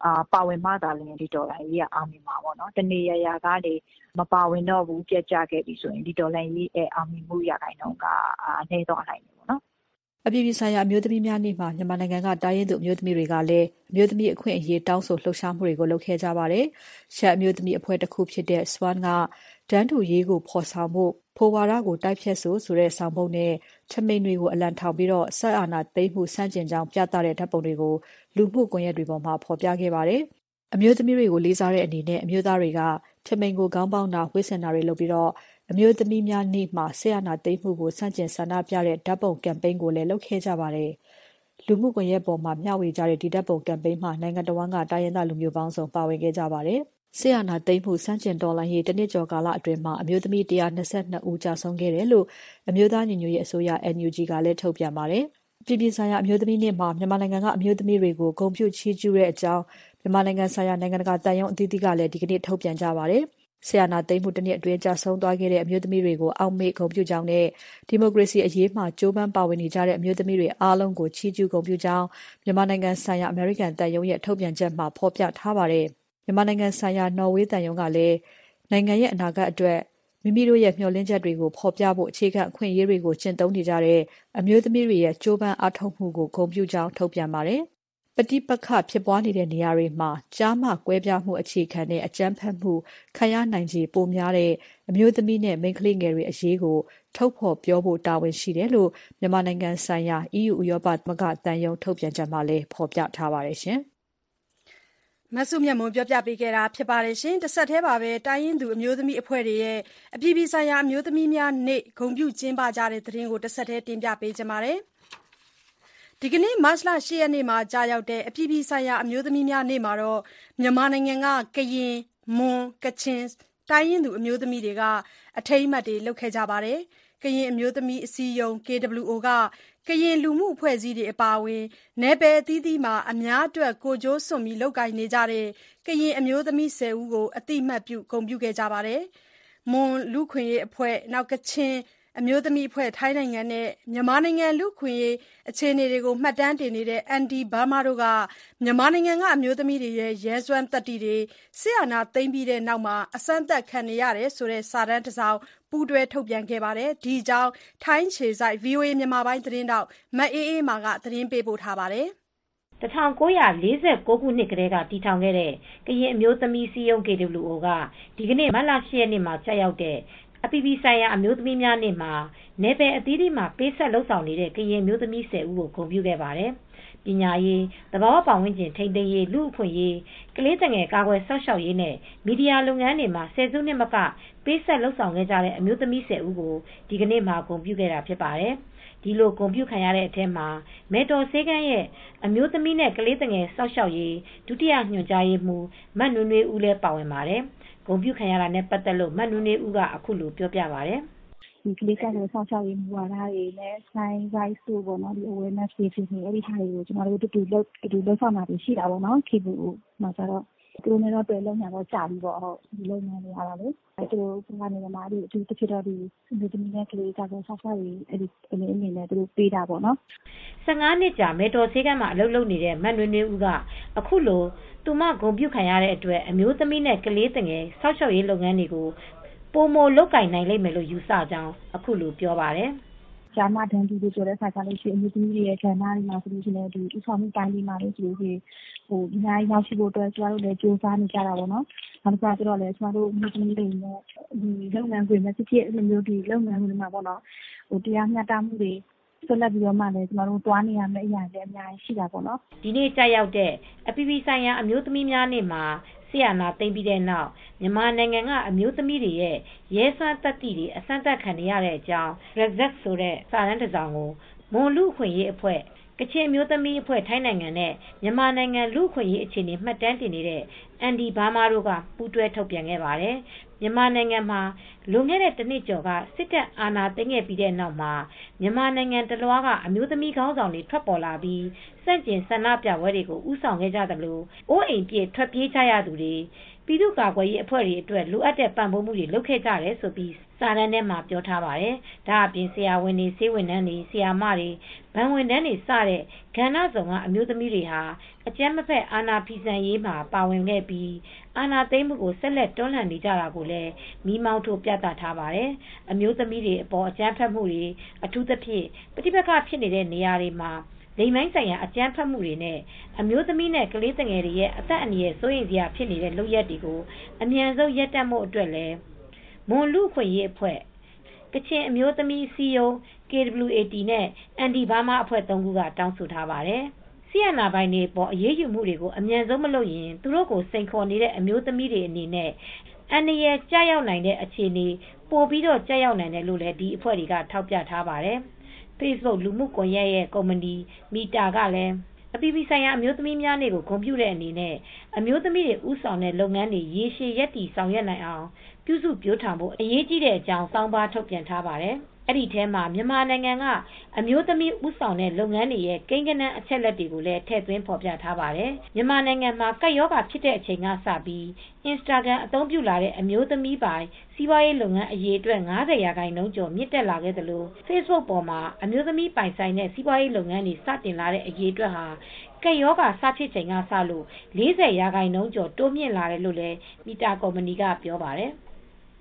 အာပါဝင်မှသာလည်းဒီဒေါ်လာကြီးကအောင်မြင်မှာပေါ့နော်တနေရရာကနေမပါဝင်တော့ဘူးပြတ်ကျခဲ့ပြီဆိုရင်ဒီဒေါ်လာကြီးအဲအောင်မြင်မှုရခိုင်နှုန်းကအနေတော့နိုင်တယ်ပေါ့နော်အပြည်ပြည်ဆိုင်ရာအမျိုးသမီးများနေ့မှာမြန်မာနိုင်ငံကတိုင်းရင်းသူအမျိုးသမီးတွေကလည်းအမျိုးသမီးအခွင့်အရေးတောင်းဆိုလှုပ်ရှားမှုတွေကိုလုပ်ခဲ့ကြပါတယ်။ရှမ်းအမျိုးသမီးအဖွဲ့တစ်ခုဖြစ်တဲ့ Swan ကတန်းတူရေးကိုဖော်ဆောင်ဖို့ဖိုဝါဒကိုတိုက်ဖြတ်ဆိုဆိုတဲ့ဆောင်ပုဒ်နဲ့ထမိန်တွေကိုအလံထောင်ပြီးတော့ဆက်အာဏာသိမ်းမှုစန့်ကျင်ကြောင်းပြသတဲ့ဓာတ်ပုံတွေကိုလူမှုကွန်ရက်တွေပေါ်မှာဖော်ပြခဲ့ပါတယ်။အမျိုးသမီးတွေကိုလေးစားတဲ့အနေနဲ့အမျိုးသားတွေကထမိန်ကိုခေါင်းပေါင်းတာဝှေ့ဆင်တာတွေလုပ်ပြီးတော့အမျိုးသမီးများနေ့မှာဆက်အာဏာသိမ်းမှုကိုစန့်ကျင်ဆန္ဒပြတဲ့ဓာတ်ပုံကမ်ပိန်းကိုလည်းလုပ်ခဲ့ကြပါတယ်။လူမှုကွန်ရက်ပေါ်မှာမျှဝေကြတဲ့ဒီဓာတ်ပုံကမ်ပိန်းမှာနိုင်ငံတော်ဝန်ကတိုင်းရင်းသားလူမျိုးပေါင်းစုံပါဝင်ခဲ့ကြပါတယ်။ဆက်အာဏာသိမ်းမှုစန့်ကျင်တော်လှန်ရေးတနစ်ကျော်ကာလအတွင်းမှာအမျိုးသမီးone hundred twenty-twoဦးကြာဆုံးခဲ့တယ်လို့အမျိုးသားညီညွတ်ရေးအစိုးရ N U G ကလည်းထုတ်ပြန်ပါတယ်။အပြည်ပြည်ဆိုင်ရာအမျိုးသမီးနေ့မှာမြန်မာနိုင်ငံကအမျိုးသမီးတွေကိုဂုဏ်ပြုချီးကျူးတဲ့အကြောင်းမြန်မာနိုင်ငံဆိုင်ရာနိုင်ငံတကာတန်ယုံအသီးသီးကလည်းဒီကနေ့ထုတ်ပြန်ကြပါတယ်။ဆီယနာသိမ်းမှုတစ်နှစ်အတွင်းကြာဆုံးသွားခဲ့တဲ့အမျိုးသမီးတွေကိုအောက်မေ့ဂုဏ်ပြုကြောင်းနဲ့ဒီမိုကရေစီအရေးမှာကြိုးပမ်းပါဝင်နေကြတဲ့အမျိုးသမီးတွေအားလုံးကိုချီးကျူးဂုဏ်ပြုကြောင်းမြန်မာနိုင်ငံဆိုင်ရာအမေရိကန်တန်ယုံရဲ့ထုတ်ပြန်ချက်မှာဖော်ပြထားပါတယ်။မြန်မာနိုင်ငံဆိုင်ရာနော်ဝေးတန်ယုံကလည်းနိုင်ငံရဲ့အနာဂတ်အတွက်မိမိတို့ရဲ့မျှော်လင့်ချက်တွေကိုဖော်ပြဖို့အခြေခံအခွင့်အရေးတွေကိုကျင့်သုံးနေကြတဲ့အမျိုးသမီးတွေရဲ့ကြိုးပမ်းအားထုတ်မှုကိုဂုဏ်ပြုကြောင်းထုတ်ပြန်ပါတယ်။ပဋိပက္ခဖြစ်ပွားနေတဲ့နေရာတွေမှာကြားမှကွဲပြားမှုအခြေခံတဲ့အကြမ်းဖက်မှုခံရနိုင်ခြေပိုများတဲ့အမျိုးသမီးနဲ့မိန်းကလေးငယ်တွေအရေးကိုထုတ်ဖော်ပြောဖို့တာဝန်ရှိတယ်လို့မြန်မာနိုင်ငံဆိုင်ရာ E U ဥရောပသမဂ္ဂတန်ယုံထုတ်ပြန်ချက်မှာလည်းဖော်ပြထားပါတယ်ရှင်။မဆုမြတ်မွန်ပြောပြပေးခဲ့တာဖြစ်ပါတယ်ရှင်။တစ်ဆက်တည်းပါပဲတိုင်းရင်းသူအမျိုးသမီးအဖွဲ့တွေရဲ့အပြည်ပြည်ဆိုင်ရာအမျိုးသမီးများနေ့ဂုဏ်ပြုကျင်းပကြတဲ့သတင်းကိုတစ်ဆက်တည်းတင်ပြပေးကြပါမယ်။ဒီကနေ့မတ်လeightရက်နေ့မှာကြာရောက်တဲ့အပြည်ပြည်ဆိုင်ရာအမျိုးသမီးများနေ့မှာတော့မြန်မာနိုင်ငံကကရင်မွန်ကချင်တိုင်းရင်းသူအမျိုးသမီးတွေကအထိမ်းအမှတ်တွေလုပ်ခဲ့ကြပါတယ်။ကရင်အမျိုးသမီးအစည်းအရုံး K W O ကကရင်လူမှုအဖွဲ့အစည်းတွေအပါအဝင်နယ်ပယ်အသီးသီးမှာအများအတွက်ကိုယ်ကျိုးစွန့်ပြီးလုပ်ကိုင်နေကြတဲ့ကရင်အမျိုးသမီးone thousandဦးကိုအတိအမှတ်ပြုဂုဏ်ပြုခဲ့ကြပါတယ်။မွန်လူခွင့်ရေးအဖွဲ့နောက်ကချင်အမျိုးသမီးအဖွဲ့ထိုင်းနိုင်ငံနဲ့မြန်မာနိုင်ငံလူခွင့်ရေးအခြေအနေတွေကိုမှတ်တမ်းတင်နေတဲ့ N D Burma တို့ကမြန်မာနိုင်ငံကအမျိုးသမီးတွေရဲ့ရဲစွမ်းသတ္တိတွေစစ်အာဏာသိမ်းပြီးတဲ့နောက်မှာအစမ်းသက်ခံနေရတယ်ဆိုတဲ့စာတမ်းတစ်စောင်ပူးတွဲထုတ်ပြန်ခဲ့ပါတယ်။ဒီအကြောင်းထိုင်းခြေစိုက် V O A မြန်မာပိုင်းသတင်းတောက်မအေးအေးမာကသတင်းပေးပို့ထားပါတယ်။nineteen forty-nineခုနှစ်ကတည်းကတည်ထောင်ခဲ့တဲ့ကရင်အမျိုးသမီးစည်းရုံး K W O ကဒီကနေ့မတ်လeightရက်နေ့မှာကြာရောက်တဲ့အပြည်ပြည်ဆိုင်ရာအမျိုးသမီးများနေ့မှာနယ်ပယ်အသီးသီးမှာပေးဆက်လှုပ်ဆောင်နေတဲ့ကရင်မျိုးသမီးone thousandဦးကိုဂုဏ်ပြုခဲ့ပါတယ်။ပညာရေး၊သဘာဝပတ်ဝန်းကျင်ထိန်းသိမ်းရေး၊လူ့အခွင့်အရေး၊ကလေးသူငယ်ကာကွယ်စောင့်ရှောက်ရေးနဲ့မီဒီယာလုပ်ငန်းတွေမှာဆယ်စုနှစ်မကပေးဆက်လှုပ်ဆောင်ခဲ့ကြတဲ့အမျိုးသမီးone thousandဦးကိုဒီကနေ့မှာဂုဏ်ပြုခဲ့တာဖြစ်ပါတယ်။ဒီလိုဂုဏ်ပြုခံရတဲ့အထက်မှာမဲတော်ဆေးကန်းရဲ့အမျိုးသမီးနဲ့ကလေးသူငယ်စောင့်ရှောက်ရေးဒုတိယညွှန်ကြားရေးမှူးမနွေနွေဦးလည်းပါဝင်ပါတယ်။ဂုဏ်ပြုခံရတာနဲ့ပတ်သက်လို့မနွေနွေဦးကအခုလိုပြောပြပါတယ်။ဒီကလေးကလည်းဆောင်းချောက်ရေးမူဝါဒတွေနဲ့ဆိုင် rights တို့ပေါ့နော်ဒီ awareness တွေဖြစ်နေအဲ့ဒီဟာတွေကိုကျွန်တော်တို့တူတူလုပ်တူလုပ်ဆောင်တာရှိတာပေါ့နော် K W O မှာကျတော့သူတို့နဲ့တော့တွေ့လုံညာတော့ကြာပြီပေါ့ဟုတ်ဒီလုံညာတွေအားလည်းအဲသူတို့ကနေမှာဒီအတူတစ်ဖြစ်တော့ဒီဒီသမီးနဲ့ကလေးကလည်းဆောင်းချောက်ရေးအဲ့ဒီအနေနဲ့သူတို့ပေးတာပေါ့နော် fifteenနှစ်ကြာမေတော်ဆေးကမ်းမှာအလုပ်လုပ်နေတဲ့မန်နွေနွေဦးကအခုလိုသူမဂုဏ်ပြုခံရတဲ့အတွက်အမျိုးသမီးနဲ့ကလေးငယ်ဆောက်ရှောက်ရေးလုပ်ငန်းတွေကိုပိုမိုလုပ်ကင်နိုင်လိမ့်မယ်လို့ယူဆကြောင်းအခုလိုပြောပါတယ်။ဂျာမဒန်ဒီတို့ပြောတဲ့အခါကျလို့ရှိရင်အမျိုးသမီးတွေရဲ့ကဏ္ဍတွေမှာဆိုလို့ရှိရင်ဒီဥဆောင်မှုတိုင်းတွေမှာလည်းဆိုလို့ရှိရင်ဟိုဒီနိုင်ရောက်ရှိဖို့အတွက်ကျမတို့လည်းကြိုးစားနေကြတာပေါ့နော်။နောက်တစ်ခါကျတော့လည်းကျမတို့အမျိုးသမီးတွေနဲ့ဒီလုပ်ငန်းခွင်မှာဖြစ်ဖြစ်အမျိုးဒီလုပ်ငန်းတွေမှာပေါ့နော်။ဟိုတရားမျှတမှုတွေဆက်လက်ပြီးတော့မှလည်းကျမတို့တွားနေရမယ့်အရာတွေအများကြီးရှိတာပေါ့နော်။ဒီနေ့ကြာရောက်တဲ့အပြည်ပြည်ဆိုင်ရာအမျိုးသမီးများနေ့မှာဆီယနာသိမ့်ပြီးတဲ့နောက်မြန်မာနိုင်ငံကအမျိုးသမီးတွေရဲ့ရဲစွမ်းသတ္တိတွေအစမ်းသက်ခံနေရတဲ့အကြောင်း Razak ဆိုတဲ့စာတမ်းတစ်စောင်ကိုမွန်လူခွင့်ရေးအဖွဲ့ကချင်မျိုးသမီးအဖွဲ့ထိုင်းနိုင်ငံနဲ့မြန်မာနိုင်ငံလူခွင့်ရေးအခြေအနေမှတ်တမ်းတင်နေတဲ့ N D Burma တို့ကပူးတွဲထုတ်ပြန်ခဲ့ပါတယ်။မြန်မာနိုင်ငံမှာလွန်ခဲ့တဲ့တစ်နှစ်ကျော်ကစစ်တပ်အာဏာသိမ်းခဲ့ပြီးတဲ့နောက်မှာမြန်မာနိုင်ငံတလွှားကအမျိုးသမီးခေါင်းဆောင်တွေထွက်ပေါ်လာပြီးစန့်ကျင်ဆန္ဒပြပွဲတွေကိုဥဆောင်ခဲ့ကြသလိုအိုးအိမ်ပြည့်ထွက်ပြေးကြရသူတွေပပြည်သူ့ကာကွယ်ရေးအဖွဲ့တွေအတွက်လိုအပ်တဲ့ပံ့ပိုးမှုတွေလုပ်ခဲ့ကြတယ်ဆိုပြီးစာတမ်းထဲမှာပြောထားပါတယ်။ဒါအပြင်ဆရာဝန်တွေဆေးဝန်ထမ်းတွေဆရာမတွေဗန်ဝန်ထမ်းတွေစတဲ့ကဏ္ဍစုံကအမျိုးသမီးတွေဟာအကြမ်းမဖက်အာဏာဖီဆန်ရေးမှာပါဝင်ခဲ့ပြီးအာဏာသိမ်းမှုကိုဆက်လက်တွန်းလှန်နေကြတာကိုလည်းမိမောင်းထိုးပြသထားပါတယ်။အမျိုးသမီးတွေအပေါ်အကြမ်းဖက်မှုတွေအထူးသဖြင့်ပဋိပက္ခဖြစ်နေတဲ့နေရာတွေမှာလိင်ပိုင်းဆိုင်ရာအကြမ်းဖက်မှုတွေနဲ့အမျိုးသမီးနဲ့ကလေးငယ်တွေရဲ့အသက်အန္တရာယ်စိုးရိမ်စရာဖြစ်နေတဲ့လုပ်ရပ်တွေကိုအမြန်ဆုံးရပ်တန့်ဖို့အတွက်လည်းမွန်လူ့အခွင့်အရေးအဖွဲ့ကချင်အမျိုးသမီးစီယုံ K W A T နဲ့ Anti Burma အဖွဲ့သုံးခုကတောင်းဆိုထားပါတယ်။ဆီယနာပိုင်းတွေပေါ်အရေးယူမှုတွေကိုအမြန်ဆုံးမလုပ်ရင်သူတို့ကိုစိန်ခေါ်နေတဲ့အမျိုးသမီးတွေအနေနဲ့အန္တရာယ်ကျရောက်နိုင်တဲ့အခြေအနေပိုပြီးတော့ကျရောက်နိုင်တယ်လို့လည်းဒီအဖွဲ့တွေကထောက်ပြထားပါတယ်။ Facebook လူမှုကွန်ရက်ရဲ့ကုမ္ပဏီမီတာကလည်းအပြည်ပြည်ဆိုင်ရာအမျိုးသမီးများနေ့ကိုဂုဏ်ပြုတဲ့အနေနဲ့အမျိုးသမီးတွေဦးဆောင်တဲ့လုပ်ငန်းတွေရေရှည်ရပ်တည်ဆောင်ရွက်နိုင်အောင်ပြုစုပြောထောင်ဖို့အရေးကြီးတဲ့အကြောင်းစောင်းပါထုတ်ပြန်ထားပါတယ်။အဲ့ဒီထဲမှာမြန်မာနိုင်ငံကအမျိုးသမီးဦးဆောင်တဲ့လုပ်ငန်းတွေရဲ့ကိန်းဂဏန်းအချက်လက်တွေကိုလည်းထည့်သွင်းဖော်ပြထားပါတယ်။မြန်မာနိုင်ငံမှာကပ်ရောဂါဖြစ်တဲ့အချိန်ကစပြီး Instagram အသုံးပြုလာတဲ့အမျိုးသမီးပိုင်စီးပွားရေးလုပ်ငန်းအရေးအတွက်၅၀ရာခိုင်နှုန်းကျော်မြင့်တက်လာခဲ့သလို Facebook ပေါ်မှာအမျိုးသမီးပိုင်ဆိုင်တဲ့စီးပွားရေးလုပ်ငန်းတွေစတင်လာတဲ့အရေးအတွက်ဟာကပ်ရောဂါစဖြစ်ချိန်ကစလို့၄၀ရာခိုင်နှုန်းကျော်တိုးမြင့်လာတယ်လို့လည်းမီတာကုမ္ပဏီကပြောပါတယ်။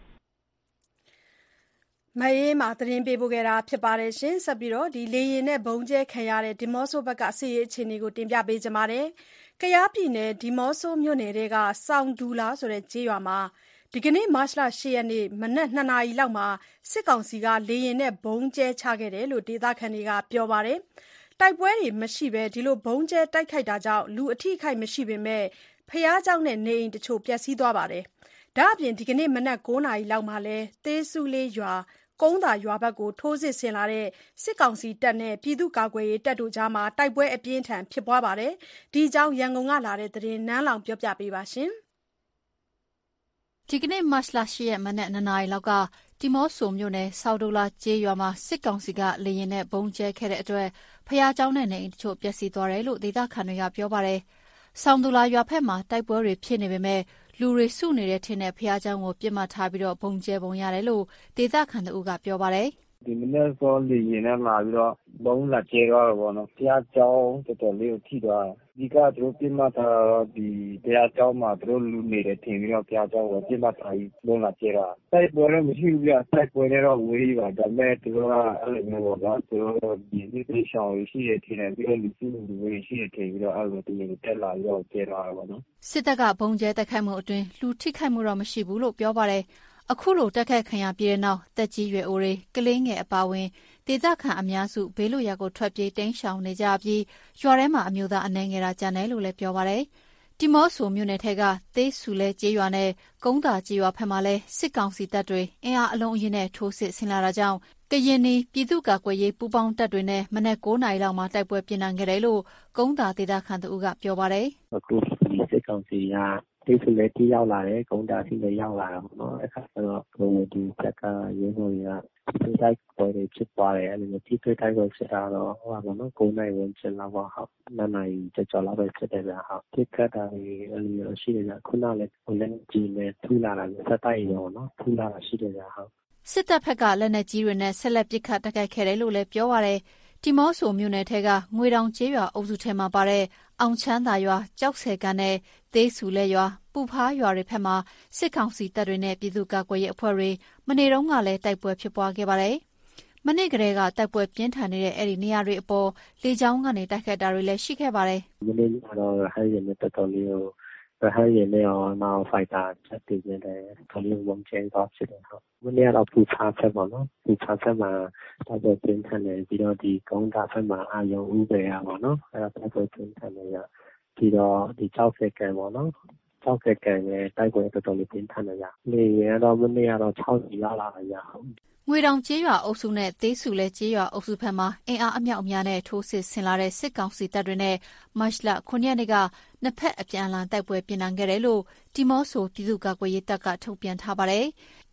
မအေးမာသတင်းပေးပို့ခဲ့တာဖြစ်ပါတယ်ရှင်။ဆက်ပြီးတော့ဒီလေရင်နဲ့ဘုံကျဲခံရတဲ့ဒီမော့ဆိုဘက်ကစစ်ရေးအခြေအနေကိုတင်ပြပေးကြပါမယ်။ကယားပြည်နယ်ဒီမော့ဆိုမြို့နယ်တွေကစောင်းဒူလာဆိုတဲ့ကျေးရွာမှာဒီကနေ့မတ်လ၈ရက်နေ့မနက်၂နာရီလောက်မှာစစ်ကောင်စီကလေရင်နဲ့ဘုံကျဲချခဲ့တယ်လို့ဒေသခံတွေကပြောပါတယ်။တိုက်ပွဲတွေမရှိဘဲဒီလိုဘုံကျဲတိုက်ခိုက်တာကြောင့်လူအထိခိုက်မရှိပေမဲ့ဖျားเจ้าနဲ့နေအိမ်တချို့ပျက်စီးသွားပါတယ်။ဒါအပြင်ဒီကနေ့မနက်၉နာရီလောက်မှာလဲသေးစုလေးရွာကုန်းသာရွာဘက်ကိုထိုးစစ်ဆင်လာတဲ့စစ်ကောင်စီတပ်နဲ့ပြည်သူ့ကာကွယ်ရေးတပ်တို့ကြားမှာတိုက်ပွဲအပြင်းထန်ဖြစ်ပွားပါတယ်။ဒီအကြောင်းရန်ကုန်ကလာတဲ့သတင်းနန်းလောင်ပြောပြပေးပါရှင်။ဒီကနေ့မတ်လ၈ရက်မနက်၂နာရီလောက်ကဒီမော့ဆိုမြို့နယ်ဆောက်ဒိုလာကျေးရွာမှာစစ်ကောင်စီကလေရင်နဲ့ဘုံကျဲခဲ့တဲ့အတွက်ဖျားเจ้าနဲ့နေအိမ်တချို့ပျက်စီးသွားတယ်လို့ဒေသခံတွေကပြောပါတယ်။ဆောင်းဒိုလာရွာဖက်မှာတိုက်ပွဲတွေဖြစ်နေပေမဲ့လူတွေစုနေတဲ့ထင်းနဲ့ဖျားเจ้าကိုပြစ်မှတ်ထားပြီးတော့ဘုံကျဲပုံရတယ်လို့ဒေသခံတို့ကပြောပါတယ်။ဒီမနေ့စောလေရင်နဲ့လာပြီးတော့ဘုံလာကျဲသွားတော့ဗောနော်ဖျားเจ้าတော်တော်လေးကိုထိသွားတယ်။ဒီကသူတို့ပြစ်မှတ်ထားတော့ဒီဖျားเจ้าမှာသူတို့လူနေတဲ့ထင်ပြီးတော့ဖျားเจ้าကိုပြစ်မှတ်ထားပြီးဘုံလာကျဲတာ။တိုက်ပွဲလည်းမရှိဘူးပြတိုက်ပွဲလည်းတော့ဝေးပါဒါပေမဲ့သူတို့ကအဲ့လိုမျိုးပေါ့နော်သူတို့ဒီဒီပြေရှောင်းရှိတဲ့ထင်တယ်ပြီးတော့လူစုလူဝေးရှိတဲ့ထင်ပြီးတော့အဲ့လိုတည်းတက်လာပြီးတော့ကျဲသွားတာပေါ့နော်။စစ်တပ်ကဘုံကျဲတိုက်ခိုက်မှုအတွင်းလူထိခိုက်မှုတော့မရှိဘူးလို့ပြောပါတယ်။အခုလိုတက်ခတ်ခံရပြီးတဲ့နောက်တက်ကြီးရွယ်အိုတွေကလေးငယ်အပါဝင်ဒေသခံအများစုဘေးလွတ်ရာကိုထွက်ပြေးတိမ်းရှောင်နေကြပြီးရွာထဲမှာအမျိုးသားအနှဲငယ်တာကြံတယ်လို့လည်းပြောပါတယ်။ဒီမော့ဆိုမြို့နယ်ထက်ကသေးဆူလဲကျေးရွာနဲ့ကုန်းသာကျေးရွာဖက်မှာလဲစစ်ကောင်စီတပ်တွေအင်အားအလုံးအရင်းနဲ့ထိုးစစ်ဆင်လာတာကြောင့်ကရင်နီပြည်သူ့ကာကွယ်ရေးပူးပေါင်းတပ်တွေနဲ့မနက်၉နာရီလောက်မှာတိုက်ပွဲပြင်းထန်ခဲ့တယ်လို့ကုန်းသာဒေသခံတို့ကပြောပါတယ်။အခုဒီစစ်ကောင်စီကသေးဆူလဲတီးရောက်လာတယ်ကုန်းသာစီလည်းရောက်လာတာပေါ့နော်အခါကျတော့ဘုံဒီဘက်ကရင်းနှီးကဒီတိုက်ပွဲတွေဖြစ်သွားတယ်အဲ့လိုမျိုးဒီတိုက်ပွဲဖြစ်တာတော့ဟိုပါဘောနော်၉နိုင်ဝင်ချင်လာပါဟုတ်နာနိုင်ကြော်ကြော်လာပဲဖြစ်တယ်ဗျာဟုတ်ဒီကတာကြီးအဲ့လိုမျိုးရှိတယ်ဗျာခုနလည်းဟိုလည်းကြည်နေထူလာတာစက်တိုက်ရောနော်ထူလာတာရှိတယ်ဗျာဟုတ်စစ်တပ်ဖက်ကလက်နက်ကြီးတွေနဲ့ဆက်လက်ပစ်ခတ်တိုက်ခိုက်ခဲ့တယ်လို့လည်းပြောပါတယ်ဒီမော့ဆိုမြို့နယ်ထဲကငွေတောင်ကျေးရွာအုပ်စုထဲမှာပါတဲ့အောင်ချမ်းသာရွာကြောက်ဆယ်ကန်နဲ့သေးဆူလဲရွာပူဖားရွာတွေဖက်မှာစစ်ကောင်စီတပ်တွေနဲ့ပြည်သူ့ကာကွယ်ရေးအဖွဲ့တွေမနေ့တုန်းကလည်းတိုက်ပွဲဖြစ်ပွားခဲ့ပါတယ်။မနေ့ကလေးကတိုက်ပွဲပြင်းထန်နေတဲ့အဲ့ဒီနေရာတွေအပေါ်လေကြောင်းကနေတိုက်ခတ်တာတွေလည်းရှိခဲ့ပါတယ်။ဒီနေ့ကတော့ဟဲ့ရတဲ့တော်တော်လေးကိုဟဲ့ရတဲ့အောင်နောက်ဖိုက်တာချက်တည်နေတယ်ခလေးဝုံချဲတော့ဖြစ်တယ်ဟုတ်။မနေ့ကတော့ပူဖားဖက်ပေါ့နော်။ပူဖားဖက်မှာတိုက်ပွဲပြင်းထန်တယ်ပြီးတော့ဒီကုန်းတာဖက်မှာအာယုံဥပေရပေါ့နော်။အဲ့ဒါတိုက်ပွဲပြင်းထန်တယ်ရပြီးတော့ဒီကြောက်စက်ကန်ပေါ့နော်။ကြောက်စက်ကန်ရဲ့တိုက်ပွဲတော်တော်လေးပြင်းထန်တယ်ရ။နေရတော့မနေ့ကတော့၆စီလာလာရဟုတ်။ငွေတောင်ကျေးရွာအုပ်စုနဲ့သေးဆူလဲကျေးရွာအုပ်စုဖက်မှာအင်အားအမြောက်အများနဲ့ထိုးစစ်ဆင်လာတဲ့စစ်ကောင်စီတပ်တွေနဲ့မတ်လခုနှစ်ရက်နေ့ကနှစ်ဖက်အပြန်အလှန်တိုက်ပွဲပြင်းထန်ခဲ့တယ်လို့ဒီမော့ဆိုပြည်သူ့ကာကွယ်ရေးတပ်ကထုတ်ပြန်ထားပါတယ်။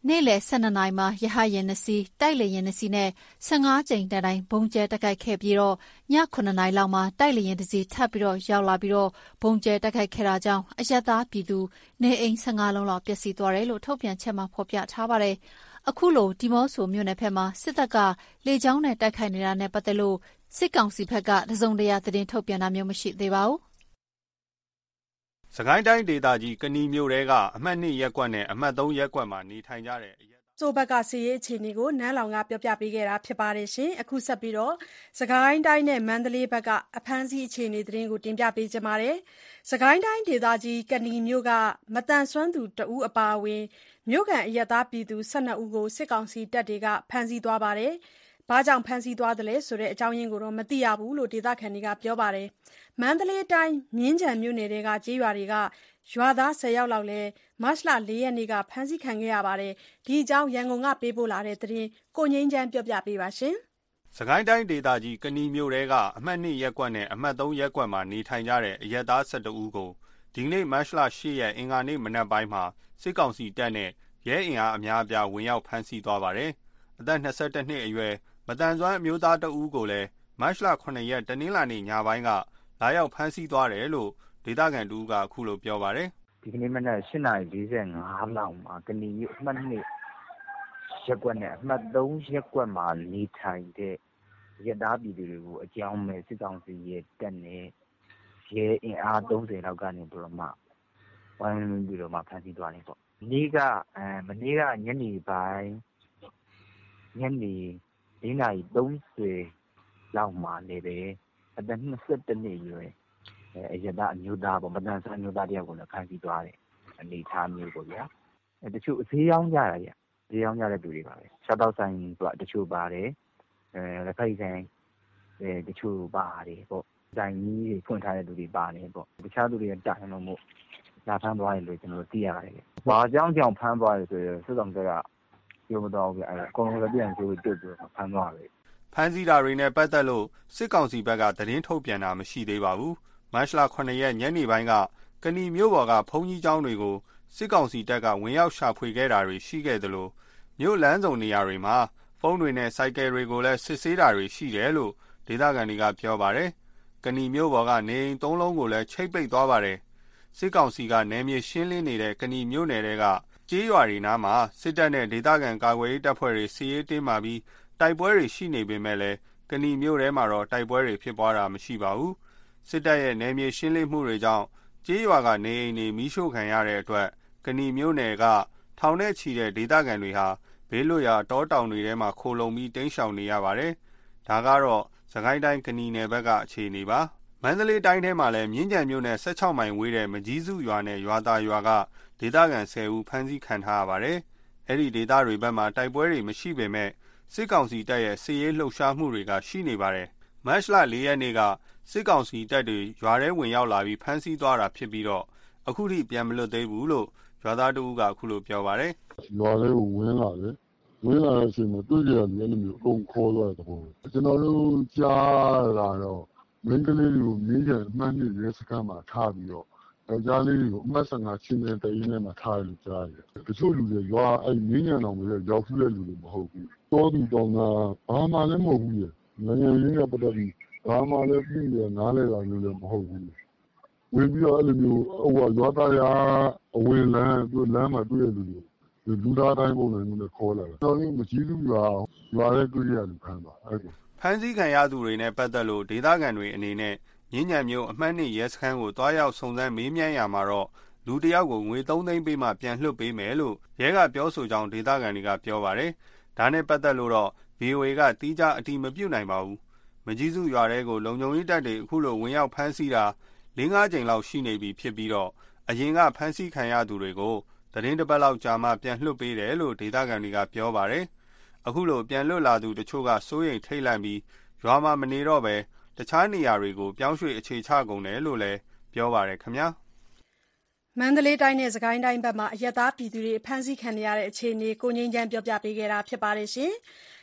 နေ့လယ်၁၂နာရီမှာရဟတ်ယာဉ်နှစ်စီး၊တိုက်လေယာဉ်နှစ်စီးနဲ့၁၅ကြိမ်တိုင်တိုင်ဗုံးကျဲတိုက်ခိုက်ခဲ့ပြီးတော့ည၇နာရီလောက်မှာတိုက်လေယာဉ်တစ်စီးထပ်ပြီးတော့ရောက်လာပြီးတော့ဗုံးကျဲတိုက်ခိုက်ခဲ့တာကြောင့်အရပ်သားပြည်သူနေအိမ်၁၅လုံးလောက်ပျက်စီးသွားတယ်လို့ထုတ်ပြန်ချက်မှာဖော်ပြထားပါတယ်။အခုလိုဒီမော့ဆိုမြို့နယ်ဘက်မှာစစ်တပ်ကလေကြောင်းနဲ့တိုက်ခိုက်နေတာနဲ့ပတ်သက်လို့စစ်ကောင်စီဘက်ကတစုံတရာသတင်းထုတ်ပြန်တာမျိုးမရှိသေးပါဘူး။စကိုင်းတိုင်းဒေသကြီးကနီမြို့တဲကအမှတ်၂ရပ်ကွက်နဲ့အမှတ်၃ရပ်ကွက်မှာနေထိုင်ကြတဲ့ဆိုဘက်ကစီရေးအခြေအနေကိုနန်းလောင်ကပြောပြပေးခဲ့တာဖြစ်ပါတယ်ရှင်အခုဆက်ပြီးတော့စကိုင်းတိုင်းနဲ့မန္တလေးဘက်ကအဖမ်းဆီးအခြေအနေသတင်းကိုတင်ပြပေးကြပါမယ်စကိုင်းတိုင်းဒေသကြီးကနီမြို့ကမတန်ဆွမ်းသူတဦးအပါအဝင်မြို့ကန်အရက်သားပြည်သူ၁၂ဦးကိုစစ်ကောင်စီတပ်တွေကဖမ်းဆီးသွားပါတယ်ဘာကြောင့်ဖမ်းဆီးသွားတယ်လဲဆိုတဲ့အကြောင်းရင်းကိုတော့မသိရဘူးလို့ဒေသခံတွေကပြောပါတယ်မန္တလေးတိုင်းမြင်းခြံမြို့နယ်တွေကကြေးရွာတွေကရွာသား၁၀ယောက်လောက်လည်းမတ်လ၄ရက်နေ့ကဖမ်းဆီးခံခဲ့ရပါတယ်ဒီအကြောင်းရန်ကုန်ကပေးပို့လာတဲ့သတင်းကိုငိမ့်ချမ်းပြောပြပေးပါရှင်စကိုင်းတိုင်းဒေသကြီးကနီမြို့တဲကအမှတ်၂ရပ်ကွက်နဲ့အမှတ်၃ရပ်ကွက်မှာနေထိုင်ကြတဲ့အရက်သား၁၁ဦးကိုဒီကနေ့မတ်လ၈ရက်အင်္ဂါနေ့မနက်ပိုင်းမှာစစ်ကောင်စီတပ်နဲ့ရဲအင်အားအများအပြားဝင်ရောက်ဖမ်းဆီးသွားပါတယ်အသက်၂၁နှစ်အရွယ်မတန်ဆွမ်းအမျိုးသားတဦးကိုလည်းမတ်လ၇ရက်တနင်္လာနေ့ညပိုင်းကလာရောက်ဖမ်းဆီးသွားတယ်လို့ဒေသခံတူကအခုလိုပြောပါတယ်ဒီကနေ့မနက်၈နာရီ၄၅လောက်မှာကနီမြို့အမှတ်၂ရက်ကွက်နဲ့အမှတ်၃ရက်ကွက်မှာနေထိုင်တဲ့ရတားပြည်သူတွေကိုအကြောင်းမဲ့စစ်ကောင်စီရဲ့တပ်နဲ့ရဲအင်အား၃၀လောက်ကနေပြီးတော့မှဝိုင်းပြီးတော့မှဖမ်းဆီးသွားတယ်ပေါ့။နေ့ကအဲမနေ့ကညနေပိုင်းညနေ၄နာရီ၃၀လောက်မှာလည်းပဲအသက်၂၁နှစ်ရွယ်အရတာအမျိုးသားပေါ့မတန်ဆွမ်းအမျိုးသားတယောက်ကိုလည်းဖမ်းဆီးသွားတယ်အနေထားမျိုးပေါ့ဗျာအဲတချို့ဈေးရောင်းကြတာဗျဈေးရောင်းကြတဲ့သူတွေပါပဲစားတော့ဆိုင်ကတချို့ပါတယ်အဲလက်ဖက်ဆိုင်အဲတချို့ပါတယ်ပေါ့ဆိုင်ကြီးတွေဖွင့်ထားတဲ့သူတွေပါတယ်ပေါ့တခြားသူတွေကတိုင်လို့မို့လာဖမ်းသွားတယ်လို့ကျွန်တော်သိရတယ်။ဘာကြောင့်ကြောင့်ဖမ်းသွားတယ်ဆိုတော့စစ်ကောင်စီကပြောမတော့ဘူးအဲအကုန်လုံးလည်းပြန်ကြိုးတွေ့ပြီးဖမ်းသွားတယ်။ဖမ်းဆီးတာတွေနဲ့ပတ်သက်လို့စစ်ကောင်စီဘက်ကသတင်းထုတ်ပြန်တာမရှိသေးပါဘူး။မတ်လ၇ရက်ညနေပိုင်းကကနီမြို့ပေါ်ကဘုံကြီးကျောင်းတွေကိုစစ်ကောင်စီတပ်ကဝင်ရောက်ရှာဖွေခဲ့တာတွေရှိခဲ့သလိုမြို့လမ်းစုံနေရာတွေမှာဖုန်းတွေနဲ့စိုက်ကယ်တွေကိုလည်းစစ်ဆေးတာတွေရှိတယ်လို့ဒေသခံတွေကပြောပါတယ်။ကနီမြို့ပေါ်ကနေအိမ်သုံးလုံးကိုလည်းချိတ်ပိတ်သွားပါတယ်။စစ်ကောင်စီကနယ်မြေရှင်းလင်းနေတဲ့ကနီမြို့နယ်တွေကကြေးရွာတွေနားမှာစစ်တပ်နဲ့ဒေသခံကာကွယ်ရေးတပ်ဖွဲ့တွေစီရေးတင်းမာပြီးတိုက်ပွဲတွေရှိနေပေမဲ့လည်းကနီမြို့ထဲမှာတော့တိုက်ပွဲတွေဖြစ်ပွားတာမရှိပါဘူး။စစ်တပ်ရဲ့နယ်မြေရှင်းလင်းမှုတွေကြောင့်ကြေးရွာကနေအိမ်တွေမီးရှို့ခံရတဲ့အတွက်ကနီမြို့နယ်ကထောင်နဲ့ချီတဲ့ဒေသခံတွေဟာဘေးလွတ်ရာတောတောင်တွေထဲမှာခိုလုံပြီးတိမ်းရှောင်နေရပါတယ်။ဒါကတော့စကိုင်းတိုင်းကနီနယ်ဘက်ကအခြေအနေပါ။မန္တလေးတိုင်းထဲမှာလည်းမြင်းကြံမြို့နယ်၁၆မိုင်ဝေးတဲ့မကြီးစုရွာနဲ့ရွာသားရွာကဒေသခံ၁၀ဦးဖမ်းဆီးခံထားရပါတယ်။အဲ့ဒီဒေသတွေဘက်မှာတိုက်ပွဲတွေမရှိပေမဲ့စစ်ကောင်စီတပ်ရဲ့စစ်ရေးလှုပ်ရှားမှုတွေကရှိနေပါတယ်။မတ်လ၄ရက်နေ့ကစစ်ကောင်စီတပ်တွေရွာထဲဝင်ရောက်လာပြီးဖမ်းဆီးသွားတာဖြစ်ပြီးတော့အခုထိပြန်မလွတ်သေးဘူးလို့ရွာသားတဦးကအခုလိုပြောပါတယ်။ရွာထဲကိုဝင်လာတယ်။ဝင်လာတဲ့အချိန်မှာတွေ့ကြတယ်လည်းမျိုးအကုန်ခေါ်သွားတဲ့ပုံ။ကျွန်တော်တို့ကြားလာတော့မင်းကလေးတွေကိုမြင်းကြံအမှတ်နှစ်ရဲစခန်းမှာထားပြီးတော့ယောက်ျားလေးတွေကိုအမှတ်၁၅ချင်းတဲ့တိုင်ထဲမှာထားလို့ကြားရတယ်။တချို့လူတွေရွာအဲ့မြင်းကြံတော်မျိုးရောက်ဖူးတဲ့လူတွေမဟုတ်ဘူး။တောသူတောင်ကဘာမှလည်းမဟုတ်ဘူးလေ။နိုင်ငံရင်းကပတ်သက်ပြီးဘာမှလည်းပြည်ရနားလဲတာမျိုးလည်းမဟုတ်ဘူး။ဝင်ပြီးတော့အဲ့လိုမျိုးဟိုရွာသားရအဝင်လမ်းသူလမ်းမှာတွေ့ရလူတွေလူသားတိုင်းပုံစံမျိုးနဲ့ခေါ်လာတယ်။ကျွန်တော်မကြည့်လို့ရွာရွာထဲတွေ့ရလူခံပါအဲ့ဒါဖမ်းဆီးခံရသူတွေနဲ့ပတ်သက်လို့ဒေသခံတွေအနေနဲ့ညဉ့်ညံမျိုးအမှတ်နှစ်ရဲစခန်းကိုတွားရောက်စုံစမ်းမေးမြန်းရမှာတော့လူတယောက်ကိုငွေသုံးသိန်းပေးမှပြန်လွှတ်ပေးမယ်လို့ရဲကပြောဆိုကြောင်းဒေသခံတွေကပြောပါတယ်။ဒါနဲ့ပတ်သက်လို့တော့ ဗွီအိုအေ ကတီးခြားအတည်မပြုနိုင်ပါဘူး။မကြီးစုရွာထဲကိုလုံခြုံရေးတပ်တွေအခုလိုဝင်ရောက်ဖမ်းဆီးတာ၄-၅ကြိမ်လောက်ရှိနေပြီဖြစ်ပြီးတော့အရင်ကဖမ်းဆီးခံရသူတွေကိုသတင်းတစ်ပတ်လောက်ကြာမှပြန်လွှတ်ပေးတယ်လို့ဒေသခံတွေကပြောပါတယ်။အခုလိုပြန်လွတ်လာသူတချို့ကစိုးရိမ်ထိတ်လန့်ပြီးရွာမှာမနေတော့ပဲတခြားနေရာတွေကိုပြောင်းရွှေ့အခြေချကုန်တယ်လို့လည်းပြောပါတယ်ခင်ဗျာမန္တလေးတိုင်းနဲ့စကိုင်းတိုင်းဘက်မှာအရက်သားပြည်သူတွေဖမ်းဆီးခံရတဲ့အခြေအနေကိုငိမ့်ချမ်းပြောပြပေးခဲ့တာဖြစ်ပါတယ်ရှင်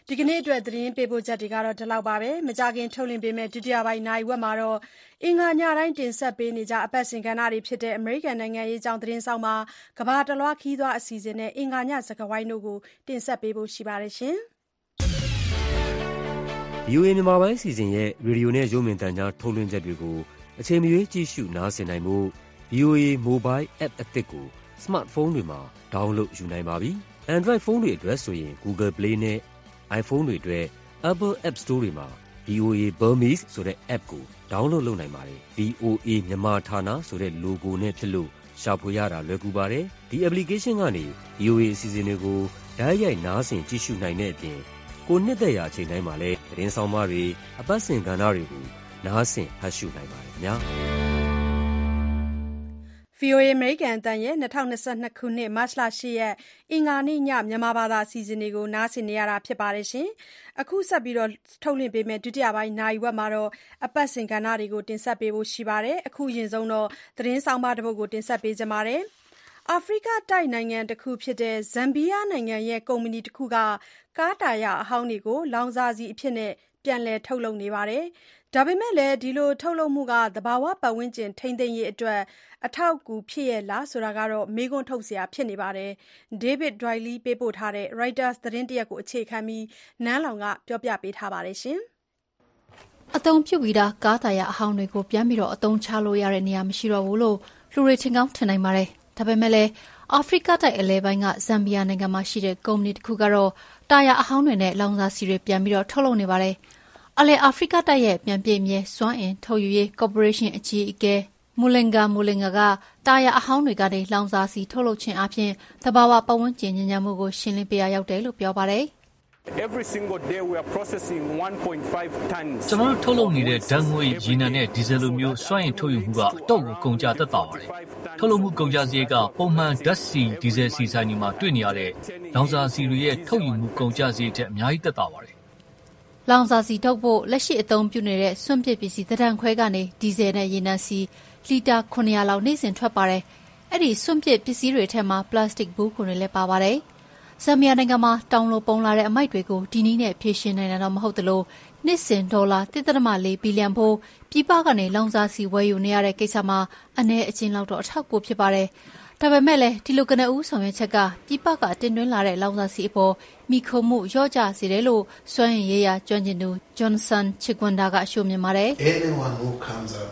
ဒီကနေ့အတွက်သတင်းပေးပို့ချက်တွေကတော့ဒီလောက်ပါပဲ။မကြာခင်ထုတ်လွှင့်ပေးမယ့်ဒုတိယပိုင်းနာရီဝက်မှာတော့အင်္ဂါညတိုင်းတင်ဆက်ပေးနေကြအပတ်စဉ်ကဏ္ဍတွေဖြစ်တဲ့အမေရိကန်နိုင်ငံရေးအကြောင်းသတင်းဆောင်မှာကဘာတလွှားခီးသွွားအစီအစဉ်နဲ့အင်္ဂါညစကားဝိုင်းတို့ကိုတင်ဆက်ပေးဖို့ရှိပါတယ်ရှင်။ဗွီအိုအေ မြန်မာပိုင်းအစီအစဉ်ရဲ့ရေဒီယိုနဲ့ရုပ်မြင်သံကြားထုတ်လွှင့်ချက်တွေကိုအချိန်မရွေးကြည့်ရှုနားဆင်နိုင်ဖို့ ဗီအိုအေ Mobile App အသစ်ကို Smartphone တွေမှာ download ယူနိုင်ပါပြီ။ Android ဖုန်းတွေအတွက်ဆိုရင် Google Play နဲ့ iPhone တွေအတွက် Apple App Store တွေမှာ ဗွီအိုအေ Burmese ဆိုတဲ့ app ကို download လုပ်နိုင်ပါတယ်။ ဗွီအိုအေ မြန်မာဌာနဆိုတဲ့ logo နဲ့ဖြစ်လို့ရှာဖွေရတာလွယ်ကူပါတယ်။ဒီ application ကနေ ဗွီအိုအေအစီအစဉ်တွေကိုတိုက်ရိုက်နားဆင်ကြည့်ရှုနိုင်တဲ့အပြင်ကိုနှစ်သက်ရာအချိန်တိုင်းမှာလည်းသတင်းဆောင်မတွေအပတ်စဉ်ကဏ္ဍတွေကိုနားဆင်ဖတ်ရှုနိုင်ပါတယ်ခင်ဗျာ။ဗွီအိုအေ အမေရိကန်အသံရဲ့၂၀၂၂ခုနှစ်မတ်လ၈ရက်အင်္ဂါနေ့ညမြန်မာဘာသာအစီအစဉ်တွေကိုနားဆင်နေရတာဖြစ်ပါတယ်ရှင်။အခုဆက်ပြီးထုတ်လွှင့်ပေးမယ့်ဒုတိယပိုင်းနာရီဝက်မှာတော့အပတ်စဉ်ကဏ္ဍတွေကိုတင်ဆက်ပေးဖို့ရှိပါတယ်။အခုအရင်ဆုံးတော့သတင်းဆောင်မတစ်ပုဒ်ကိုတင်ဆက်ပေးကြပါမယ်။အာဖရိကတိုက်နိုင်ငံတစ်ခုဖြစ်တဲ့ဇမ်ဘီးယားနိုင်ငံရဲ့ကုမ္ပဏီတစ်ခုကကားတာယာအဟောင်းတွေကိုလောင်စာဆီအဖြစ်နဲ့ပြန်လည်ထုတ်လုပ်နေပါတယ်။ဒါပေမဲ့လည်းဒီလိုထုတ်လုပ်မှုကသဘာဝပတ်ဝန်းကျင်ထိန်းသိမ်းရေးအတွက်အထောက်အကူဖြစ်ရဲ့လားဆိုတာကတော့မေးခွန်းထုတ်စရာဖြစ်နေပါတယ်။ David Doyley ပေးပို့ထားတဲ့ Reuters သတင်းတရက်ကိုအခြေခံပြီးနန်းလောင်ကပြောပြပေးထားပါတယ်ရှင်။အသုံးပြုပြီးသားကားတာယာအဟောင်းတွေကိုပြန်ပြီးတော့အသုံးချလို့ရတဲ့နေရာမရှိတော့ဘူးလို့လူတွေထင်ကောင်းထင်နိုင်ပါတယ်။ဒါပေမဲ့လည်းအာဖရိကတိုက်အလဲပိုင်းကဇမ်ဘီယာနိုင်ငံမှာရှိတဲ့ကုမ္ပဏီတစ်ခုကတော့တာယာအဟောင်းတွေနဲ့လောင်စာဆီတွေပြန်ပြီးတော့ထုတ်လုပ်နေပါတယ်။အလဲအာဖရိကတိုက်ရဲ့ပြန်ပြည့်မြဲစွမ်းအင်ထုတ်ယူရေးကော်ပိုရေးရှင်းအကြီးအကဲမူလင်ဂါမူလင်ဂါကတာယာအဟောင်းတွေကနေလောင်စာဆီထုတ်လုပ်ခြင်းအပြင်သဘာဝပတ်ဝန်းကျင်ညဉ့်ညမ်းမှုကိုရှင်းလင်းပေးရရောက်တယ်လို့ပြောပါတယ်။ Every single day we are processing one point five tons ကျွန်တော်တို့ထုတ်လုပ်နေတဲ့ဓာတ်ငွေ့ရေနံနဲ့ဒီဇယ်လိုမျိုးစွမ်းအင်ထုတ်ယူမှုကအတော့ကိုကုန်ကျသက်သာပါတယ်။ထုတ်လုပ်မှုကုန်ကျစရိတ်ကပုံမှန်ဓာတ်ဆီဒီဇယ်ဆီဆိုင်တွေမှာတွေ့နေရတဲ့လောင်စာဆီတွေရဲ့ထုတ်ယူမှုကုန်ကျစရိတ်တဲ့အများကြီးသက်သာပါတယ်။လောင်စာဆီထုတ်ဖို့လက်ရှိအသုံးပြုနေတဲ့စွန့်ပစ်ပစ္စည်းသဏ္ဍာန်ခွဲကနေဒီဇယ်နဲ့ရေနံဆီလီတာခုနှစ်ရာလောက်နေ့စဉ်ထွက်ပါတယ်။အဲ့ဒီစွန့်ပစ်ပစ္စည်းတွေထဲမှာပလတ်စတစ်ဘူးခွန်တွေလည်းပါပါတယ်။ဇမ်ဘီယာနိုင်ငံမှာတောင်လိုပုံလာတဲ့အမိုက်တွေကိုဒီနည်းနဲ့ဖြည့်ရှင်းနိုင်တာတော့မဟုတ်သလိုနှစ်စဉ်ဒေါ်လာ တစ်ဒသမ လေး ဘီလီယံဖိုးပြည်ပကနေလောင်စာဆီဝယ်ယူနေရတဲ့ကိစ္စမှာအနည်းအကျဉ်းလောက်တော့အထောက်အကူဖြစ်ပါတယ်။ဒါပေမဲ့လည်းဒီလိုကနဦးဆောင်ရွက်ချက်ကပြည်ပကတင်သွင်းလာတဲ့လောင်စာဆီအပေါ်မိခိုမှုလျော့ကျစေတယ်လို့စွမ်းအင်ရေးရာကျွမ်းကျင်သူ Johnson Chigwanda ကရှုမြင်ပါတယ်။ Anyone who comes up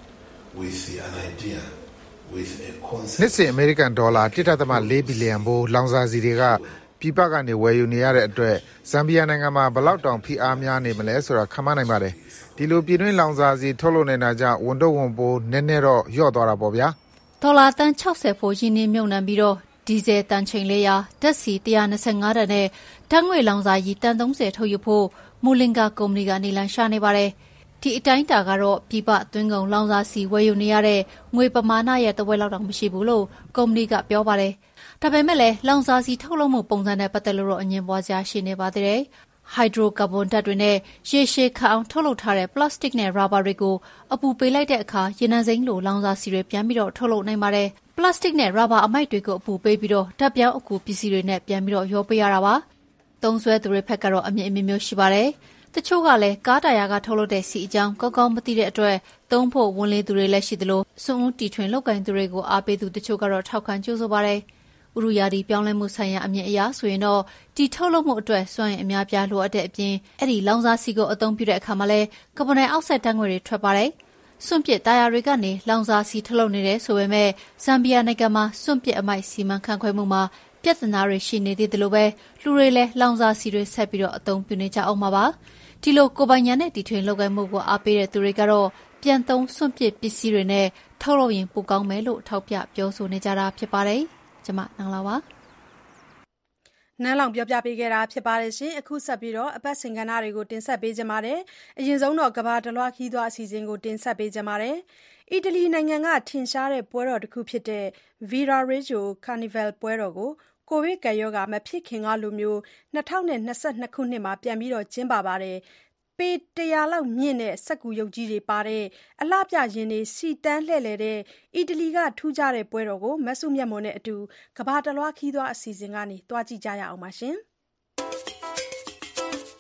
with an idea with a concept နှစ်စဉ်အမေရိကန်ဒေါ်လာ တစ်ဒသမ လေးဘီလီယံဖိုးလောင်စာဆီတွေကပြည်ပကနေဝယ်ယူနေရတဲ့အတွက်ဇမ်ဘီယာနိုင်ငံမှာဘလောက်တောင်ဖိအားများနေမလဲဆိုတာခန့်မှန်းနိုင်ပါတယ်။ဒီလိုပြည်တွင်းလောင်စာဆီထုတ်လုပ်နေတာကြောင့်ဝန်တော့ဝန်ပိုးနည်းနည်းတော့လျော့သွားတာပေါ့ဗျာ။ဒေါ်လာတန်၆၀ဖိုးရင်းနှီးမြှုပ်နှံပြီးတော့ဒီဇယ်တန်ချိန်လေးရာဓာတ်ဆီတစ်ရာ၂၅တန်နဲ့ဓာတ်ငွေ့လောင်စာရည်တန်၃၀ထုတ်ယူဖို့မူလင်ဂါကုမ္ပဏီကနေလန်ရှာနေပါတယ်။ဒီအတိုင်းတာကတော့ပြည်ပသွင်းကုန်လောင်စာဆီဝယ်ယူနေရတဲ့ငွေပမာဏရဲ့တဝက်လောက်တောင်မရှိဘူးလို့ကုမ္ပဏီကပြောပါတယ်။ဒါပေမဲ့လည်းလောင်စာဆီထုတ်လုပ်မှုပုံစံနဲ့ပတ်သက်လို့တော့အငြင်းပွားစရာရှိနေပါသေးတယ်။ဟိုက်ဒရိုကာဗွန်ဓာတ်တွေနဲ့ရေရှည်ခတ်အောင်ထုတ်လုပ်ထားတဲ့ပလတ်စတစ်နဲ့ရာဘာတွေကိုအပူပေးလိုက်တဲ့အခါရေနံစိမ်းလိုလောင်စာဆီတွေပြန်ပြီးတော့ထုတ်လုပ်နိုင်ပါတယ်။ပလတ်စတစ်နဲ့ရာဘာအမိုက်တွေကိုအပူပေးပြီးတော့ဓာတ်ပြောင်းအကူပစ္စည်းတွေနဲ့ပြန်ပြီးတော့ရောပေးရတာပါ။သုံးစွဲသူတွေဘက်ကတော့အမြင်အမျိုးမျိုးရှိပါတယ်။တချို့ကလည်းကားတာယာကထုတ်လုပ်တဲ့ဆီအကြောင်းကောင်းကောင်းမသိတဲ့အတွက်သုံးဖို့ဝန်လေးသူတွေလည်းရှိသလိုစွန့်ဦးတီထွင်လောက်ကင်သူတွေကိုအားပေးသူတချို့ကတော့ထောက်ခံကြိုးဆိုပါတယ်။ဥရုယာဒီပြောင်းလဲမှုဆိုင်ရာအမြင်အရဆိုရင်တော့ဒီထုတ်လုပ်မှုအတွက်စွမ်းအင်အများပြားလိုအပ်တဲ့အပြင်အဲ့ဒီလောင်စာဆီကိုအသုံးပြုတဲ့အခါမှာလည်းကာဗွန်ဒိုင်အောက်ဆိုက်ဓာတ်ငွေ့တွေထွက်ပါတယ်။စွန့်ပစ်တာယာတွေကနေလောင်စာဆီထုတ်လုပ်နေတဲ့ဆိုပေမဲ့ဇမ်ဘီယာနိုင်ငံမှာစွန့်ပစ်အမိုက်စီမံခန့်ခွဲမှုမှာပြဿနာတွေရှိနေသေးတယ်လို့ပဲလူတွေလည်းလောင်စာဆီတွေဆက်ပြီးတော့အသုံးပြုနေကြအောင်ပါပါ။ဒီလိုကိုပိုင်ညာနဲ့တီထွင်လုပ်ကိုင်မှုကိုအားပေးတဲ့သူတွေကတော့ပြန်သုံးစွန့်ပစ်ပစ္စည်းတွေနဲ့ထုတ်လုပ်ရင်ပိုကောင်းမယ်လို့ထောက်ပြပြောဆိုနေကြတာဖြစ်ပါတယ်။ကျွန်မနန်းလာပါနန်းလောင်ပြောပြပေးခဲ့တာဖြစ်ပါတယ်ရှင်အခုဆက်ပြီးတော့အပတ်စဉ်ကဏ္ဍတွေကိုတင်ဆက်ပေးကြပါမယ်အရင်ဆုံးတော့ကဘာတလွှားခီးသွွားအစီအစဉ်ကိုတင်ဆက်ပေးကြပါမယ်အီတလီနိုင်ငံကထင်ရှားတဲ့ပွဲတော်တစ်ခုဖြစ်တဲ့ Viareggio Carnival ပွဲတော်ကိုကိုဗစ်ကပ်ရောဂါမဖြစ်ခင်ကလိုမျိုး၂၀၂၂ခုနှစ်မှာပြန်ပြီးတော့ကျင်းပပါတယ်ပေတရာလောက်မြင့်တဲ့စက္ကူရုပ်ကြီးတွေပါတဲ့အလှပြရင်တွေစီတန်းလှည့်လည်တဲ့အီတလီကထူးခြားတဲ့ပွဲတော်ကိုမဆုမြတ်မွန်နဲ့အတူကဘာတလွှားခီးသွွားအစီအစဉ်ကနေတွားကြည့်ကြရအောင်ပါရှင်။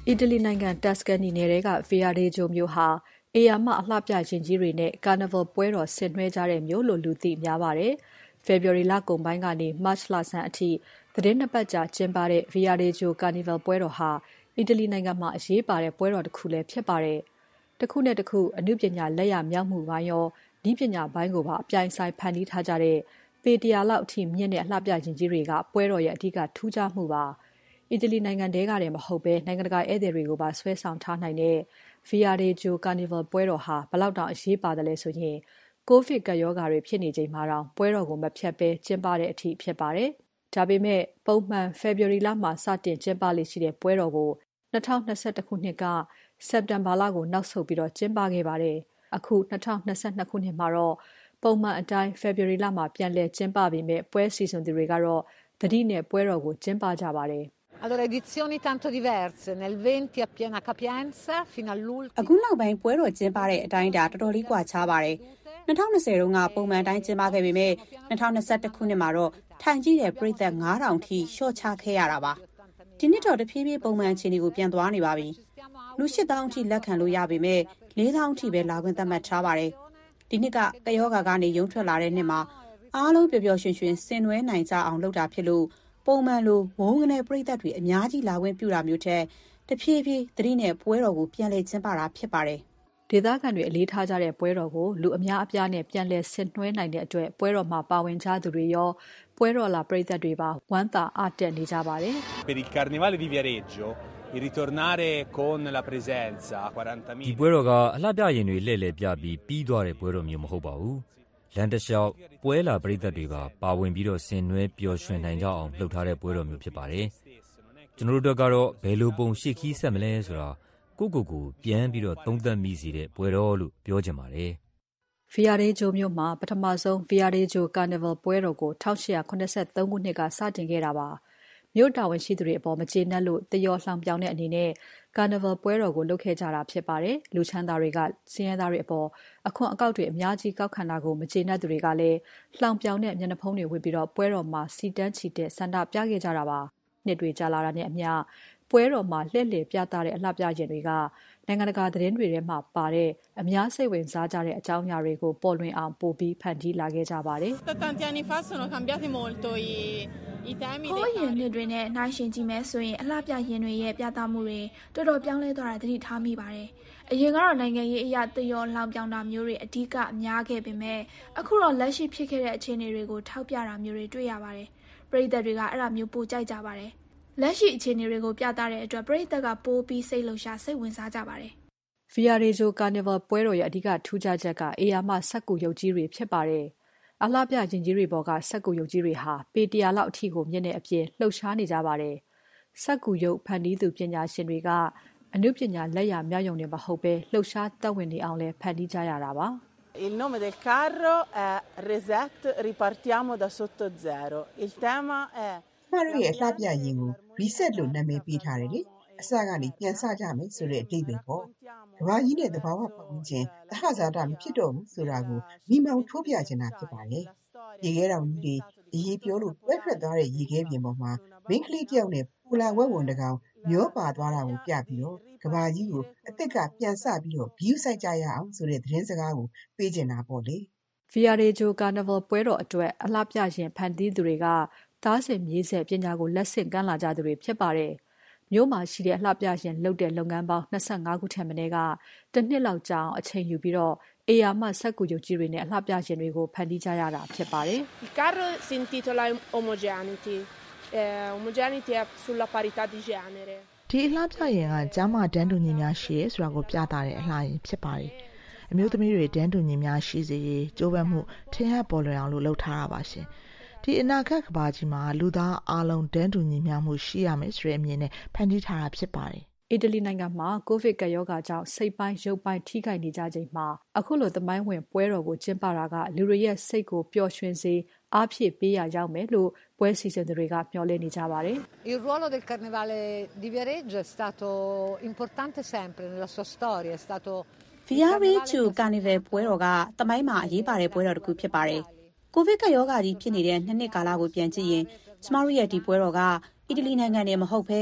အီတလီနိုင်ငံ Tuscany နယ်ထဲက Viareggio မြို့ဟာဧရာမအလှပြယာဉ်ကြီးတွေနဲ့ Carnival ပွဲတော်ဆင်နွှဲကြတဲ့မြို့လို့လူသိများပါတယ်။ ဖေဖော်ဝါရီလကုန်ပိုင်းကနေ မတ်လဆန်းအထိသီတင်းနှစ်ပတ်ကြာကျင်းပတဲ့ Viareggio Carnival ပွဲတော်ဟာအီတလီနိုင်ငံမှာအရေးပါတဲ့ပွဲတော်တစ်ခုလည်းဖြစ်ပါတယ်။တစ်ခုနဲ့တစ်ခုအနုပညာလက်ရမြောက်မှုပိုင်းရောနည်းပညာပိုင်းကိုပါအပြိုင်ဆိုင်ဖန်တီးထားကြတဲ့ပေတရာလောက်အထိမြင့်တဲ့အလှပြယာဉ်ကြီးတွေကပွဲတော်ရဲ့အဓိကထူးခြားမှုပါ။အီတလီနိုင်ငံထဲကတည်းမဟုတ်ဘဲနိုင်ငံတကာဧည့်သည်တွေကိုပါဆွဲဆောင်ထားနိုင်တဲ့ Viareggio Carnival ပွဲတော်ဟာဘယ်လောက်တောင်အရေးပါတယ်လဲဆိုရင်ကိုဗစ်ကပ်ရောဂါတွေဖြစ်နေချိန်မှာတောင်ပွဲတော်ကိုမဖြတ်ဘဲကျင်းပတဲ့အထိဖြစ်ပါတယ်။ဒါပေမဲ့ပုံမှန်ဖေဖော်ဝါရီလမှာစတင်ကျင်းပလေ့ရှိတဲ့ပွဲတော်ကို၂၀၂၁ခုနှစ်ကစက်တင်ဘာလကိုနောက်ဆုတ်ပြီးတော့ကျင်းပခဲ့ပါတယ်။အခု၂၀၂၂ခုနှစ်မှာတော့ပုံမှန်အတိုင်းဖေဖော်ဝါရီလမှာပြန်လည်ကျင်းပပြီးမဲ့ပွဲစီစဉ်သူတွေကတော့သတိနဲ့ပွဲတော်ကိုကျင်းပကြပါတယ်။ Allora edizioni tanto diverse nel venti a piena capienza fino all'ultimo အခုနောက်ပိုင်းပွဲတော်ကျင်းပတဲ့အတိုင်းအတာတော်တော်လေးကွာခြားပါတယ်၂၀၂၀တုန်းကပုံမှန်တိုင်းကျင်းပခဲ့ပေမဲ့၂၀၂၁ခုနှစ်မှာတော့ထိုင်ကြည့်တဲ့ပရိသတ်၅ထောင်ထိလျှော့ချခဲ့ရတာပါဒီနှစ်တော့တဖြည်းဖြည်းပုံမှန်အခြေအနေကိုပြန်သွားနေပါပြီလူ၈သောင်းထိလက်ခံလို့ရပေမဲ့၄သောင်းထိပဲလာခွင့်သတ်မှတ်ထားပါတယ်ဒီနှစ်ကကယောဂါကနေရုံထွက်လာတဲ့နှစ်မှာအားလုံးပျော်ပျော်ရွှင်ရွှင်ဆင်နွှဲနိုင်ကြအောင်လုပ်တာဖြစ်လို့ပုံမှန်လိုဝုန်းကနေပရိသတ်တွေအများကြီးလာခွင့်ပြုတာမျိုးထက်တဖြည်းဖြည်းသတိနဲ့ပွဲတော်ကိုပြန်လည်ကျင်းပတာဖြစ်ပါတယ်ဒေသခံတွေအလေးထားကြတဲ့ပွဲတော်ကိုလူအများအပြားနဲ့ပြန်လည်ဆင်နွှဲနိုင်တဲ့အတွက်ပွဲတော်မှာပါဝင်ကြသူတွေရောပွဲတော်လာပရိသတ်တွေပါဝမ်းသာအားတက်နေကြပါတယ် Per il Carnevale di Viareggio il ritornare con la presenza quarantamila ဒီပွဲတော်ကအလှပြရင်တွေလှည့်လည်ပြပြီးပြီးသွားတဲ့ပွဲတော်မျိုးမဟုတ်ပါဘူးလန်တလျှောက်ပွဲလာပရိသတ်တွေပါပါဝင်ပြီးတော့ဆင်နွှဲပျော်ရွှင်နိုင်ကြအောင်လှုပ်ထားတဲ့ပွဲတော်မျိုးဖြစ်ပါတယ်ကျွန်တော်တို့ကတော့ဘယ်လိုပုံရှေ့ခီးဆက်မလဲဆိုတာကိုကိုကိုပြန်ပြီးတော့သုံးသပ်မိစေတဲ့ပွဲတော်လို့ပြောချင်ပါတယ်။ Viareggio မြို့မှာပထမဆုံး Viareggio Carnival ပွဲတော်ကို၁၈၇၃ခုနှစ်ကစတင်ခဲ့တာပါ။မြို့တာဝန်ရှိသူတွေအပေါ်မကျေနပ်လို့တယောလှောင်ပြောင်တဲ့အနေနဲ့ Carnival ပွဲတော်ကိုလုပ်ခဲ့ကြတာဖြစ်ပါတယ်။လူချမ်းသာတွေကစင်းရဲသားတွေအပေါ်အခွန်အကောက်တွေအများကြီးကောက်ခံတာကိုမကျေနပ်သူတွေကလည်းလှောင်ပြောင်တဲ့မျက်နှာဖုံးတွေဝတ်ပြီးတော့ပွဲတော်မှာစီတန်းချီတဲ့ဆန္ဒပြခဲ့ကြတာပါ။နှစ်တွေကြာလာတာနဲ့အမျှပွဲတော်မှာလှည့်လည်ပြသတဲ့အလှပြရင်တွေကနိုင်ငံတကာသတင်းတွေထဲမှာပါတဲ့အများစိတ်ဝင်စားကြတဲ့အကြောင်းအရာတွေကိုပေါ်လွင်အောင်ပို့ပြီးဖန်တီးလာခဲ့ကြပါတယ်။ Tanti anni fa sono cambiati molto i i temi ဟိုးရင်နှစ်တွေနဲ့နှိုင်းယှဉ်ကြည့်မယ်ဆိုရင်အလှပြရင်တွေရဲ့ပြသမှုတွေတော်တော်ပြောင်းလဲသွားတာသတိထားမိပါတယ်။အရင်ကတော့နိုင်ငံရေးအရာတရောလှောင်ပြောင်တာမျိုးတွေအဓိကအများခဲ့ပေမဲ့အခုတော့လက်ရှိဖြစ်ခဲ့တဲ့အခြေအနေတွေကိုထောက်ပြတာမျိုးတွေတွေ့ရပါတယ်။ပရိသတ်တွေကအဲ့ဒါမျိုးပိုကြိုက်ကြပါတယ်။လက်ရှိအခြေအနေတွေကိုပြသတဲ့အတွက်ပရိသတ်ကပိုပြီးစိတ်လှုပ်ရှားစိတ်ဝင်စားကြပါတယ်။ Viareggio Carnival ပွဲတော်ရဲ့အဓိကထူးခြားချက်ကအေယာမစက္ကူရုပ်ကြီးတွေဖြစ်ပါတယ်။အလှပြရင်ကြီးတွေပေါ်ကစက္ကူရုပ်ကြီးတွေဟာပေတရာလောက်အထိကိုမြင့်တဲ့အပြင်လှုပ်ရှားနေကြပါတယ်။စက္ကူရုပ်ဖန်တီးသူပညာရှင်တွေကအနုပညာလက်ရာမြောက်ယုံနေမဟုတ်ပဲလှုပ်ရှားသက်ဝင်နေအောင်လဲဖန်တီးကြရတာပါ။ Il nome del carro è Reset ripartiamo da sotto zero. Il tema è ကျမတို့ရဲ့အလှပြရင်ကို reset လို့နာမည်ပေးထားတယ်လေအစကနေပြန်စကြမယ်ဆိုတဲ့အဓိပ္ပာယ်ပေါ့ကဘာကြီးနဲ့သဘာဝပတ်ဝန်းကျင်သဟဇာတမဖြစ်တော့ဘူးဆိုတာကိုမိမောင်ထိုးပြချင်တာဖြစ်ပါတယ်ရေခဲတောင်ကြီးတွေအရေးပြောလို့တွဲထွက်သွားတဲ့ရေခဲပြင်ပေါ်မှာမိန်းကလေးတယောက်နဲ့ပူလာဝက်ဝင်တကောင်မျောပါသွားတာကိုပြပြီးတော့ကဘာကြီးကိုအသက်ကပြန်စပြီးတော့ view ဆိုင်ကြရအောင်ဆိုတဲ့သတင်းစကားကိုပေးချင်တာပေါ့လေ Viareggio Carnival ပွဲတော်အတွက်အလှပြရင်ဖန်တီးသူတွေကသားစဉ်မြေးဆက်ပညာကိုလက်ဆင့်ကမ်းလာကြသူတွေဖြစ်ပါတယ်။မြို့မှာရှိတဲ့အလှပြရင်လုပ်တဲ့လုပ်ငန်းပေါင်း၂၅ခုထက်မနည်းကတစ်နှစ်လောက်ကြာအောင်အချိန်ယူပြီးတော့အေယာမစက္ကူရုပ်ကြီးတွေနဲ့အလှပြရင်တွေကိုဖန်တီးကြရတာဖြစ်ပါတယ်။ Il carro si intitola Homogeneity. Eh, homogeneity è sulla parità di genere. ဒီအလှပြရင်ကကျားမတန်းတူညီများရှိရဲဆိုတာကိုပြသတဲ့အလှရင်ဖြစ်ပါတယ်။အမျိုးသမီးတွေတန်းတူညီများရှိစေရေးကြိုးပမ်းမှုထင်ဟပ်ပေါ်လွင်အောင်လို့လုပ်ထားတာပါရှင်။ဒီအနာဂတ်ကဘာကြီးမှာလူသားအလုံးတန်းတူညီမျှမှုရှိရမယ်ဆိုတဲ့အမြင်နဲ့ဖန်တီးထားတာဖြစ်ပါတယ်။အီတလီနိုင်ငံမှာကိုဗစ်ကပ်ရောဂါကြောင့်စိတ်ပိုင်းရုပ်ပိုင်းထိခိုက်နေကြချိန်မှာအခုလိုသမိုင်းဝင်ပွဲတော်ကိုကျင်းပတာကလူတွေရဲ့စိတ်ကိုပျော်ရွှင်စေအားဖြည့်ပေးရရောက်မယ်လို့ပွဲစီစဉ်သူတွေကမျှော်လင့်နေကြပါတယ်။ Il ruolo del Carnevale di Viareggio è stato importante sempre nella sua storia, è stato Viareggio Carnival ပွဲတော်ကသမိုင်းမှာအရေးပါတဲ့ပွဲတော်တစ်ခုဖြစ်ပါတယ်။ကိုဗစ်ကပ်ရောဂါကြီးဖြစ်နေတဲ့နှစ်နှစ်ကာလကိုပြန်ကြည့်ရင်ကျမတို့ရဲ့ဒီပွဲတော်ကအီတလီနိုင်ငံနဲ့မဟုတ်ဘဲတ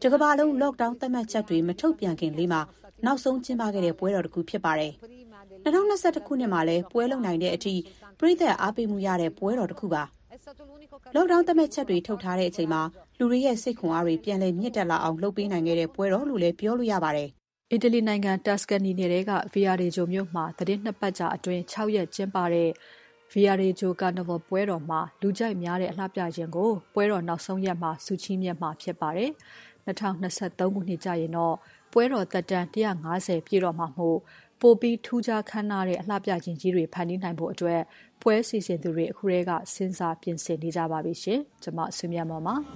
တကမ္ဘာလုံး lockdown သတ်မှတ်ချက်တွေမထုတ်ပြန်ခင်လေးမှာနောက်ဆုံးကျင်းပခဲ့တဲ့ပွဲတော်တစ်ခုဖြစ်ပါတယ်။၂၀၂၁ခုနှစ်မှာလည်းပွဲလုံနိုင်တဲ့အထိပြည်သက်အားပေးမှုရတဲ့ပွဲတော်တစ်ခုပါ။ lockdown သတ်မှတ်ချက်တွေထုတ်ထားတဲ့အချိန်မှာလူတွေရဲ့စိတ်ခွန်အားတွေပြန်လည်မြင့်တက်လာအောင်လုပ်ပေးနိုင်ခဲ့တဲ့ပွဲတော်လို့လည်းပြောလို့ရပါတယ်။အီတလီနိုင်ငံ Tuscany နယ်ထဲက Viareggio မြို့မှာသီတင်းနှစ်ပတ်ကြာအတွင်း၆ရက်ကျင်းပတဲ့ Viareggio Carnival ပွဲတော်မှာလူကြိုက်များတဲ့အလှပြယာဉ်ကိုပွဲတော်နောက်ဆုံးရက်မှာဆုချီးမြှင့်မှာဖြစ်ပါတယ်။၂၀၂၃ခုနှစ်ကျရင်တော့ပွဲတော်သက်တမ်း၁၅၀ပြည့်တော့မှာမို့ပိုပြီးထူးခြားခမ်းနားတဲ့အလှပြယာဉ်ကြီးတွေဖန်တီးနိုင်ဖို့အတွက်ပွဲစီစဉ်သူတွေအခုတည်းကစဉ်းစားပြင်ဆင်နေကြပါပြီရှင်။ကျွန်မဆွေမြတ်မော်ပါ။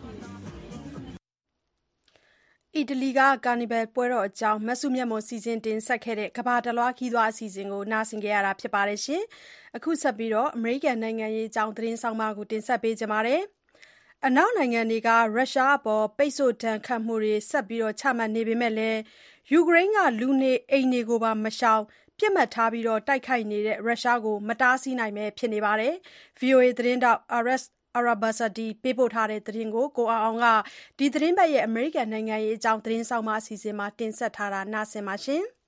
အီတလီကကာနီဗယ်ပွဲတော်အကြောင်းမဆုမြတ်မွန်စီစဉ်တင်ဆက်ခဲ့တဲ့ကမ္ဘာတလွှားခီးသွွားအစီအစဉ်ကိုနားဆင်ကြရတာဖြစ်ပါတယ်ရှင်။အခုဆက်ပြီးတော့အမေရိကန်နိုင်ငံရေးအကြောင်းသတင်းဆောင်မကိုတင်ဆက်ပေးကြပါမယ်။အနောက်နိုင်ငံတွေကရုရှားအပေါ်ပိတ်ဆို့ဒဏ်ခတ်မှုတွေဆက်ပြီးချမှတ်နေပေမဲ့လည်းယူကရိန်းကလူနေအိမ်တွေကိုပါမရှောင်ပြစ်မှတ်ထားပြီးတိုက်ခိုက်နေတဲ့ရုရှားကိုမတားဆီးနိုင်ပဲဖြစ်နေပါတယ်။ ဗွီအိုအေသတင်းထောက် Aras Arabasadi ပေးပို့ထားတဲ့သတင်းကိုကိုအောင်အောင်ကဒီသတင်းပတ်ရဲ့အမေရိကန်နိုင်ငံရေးအကြောင်းသတင်းဆောင်မအစီအစဉ်မှာတင်ဆက်ထားတာနားဆင်ပါရှင်။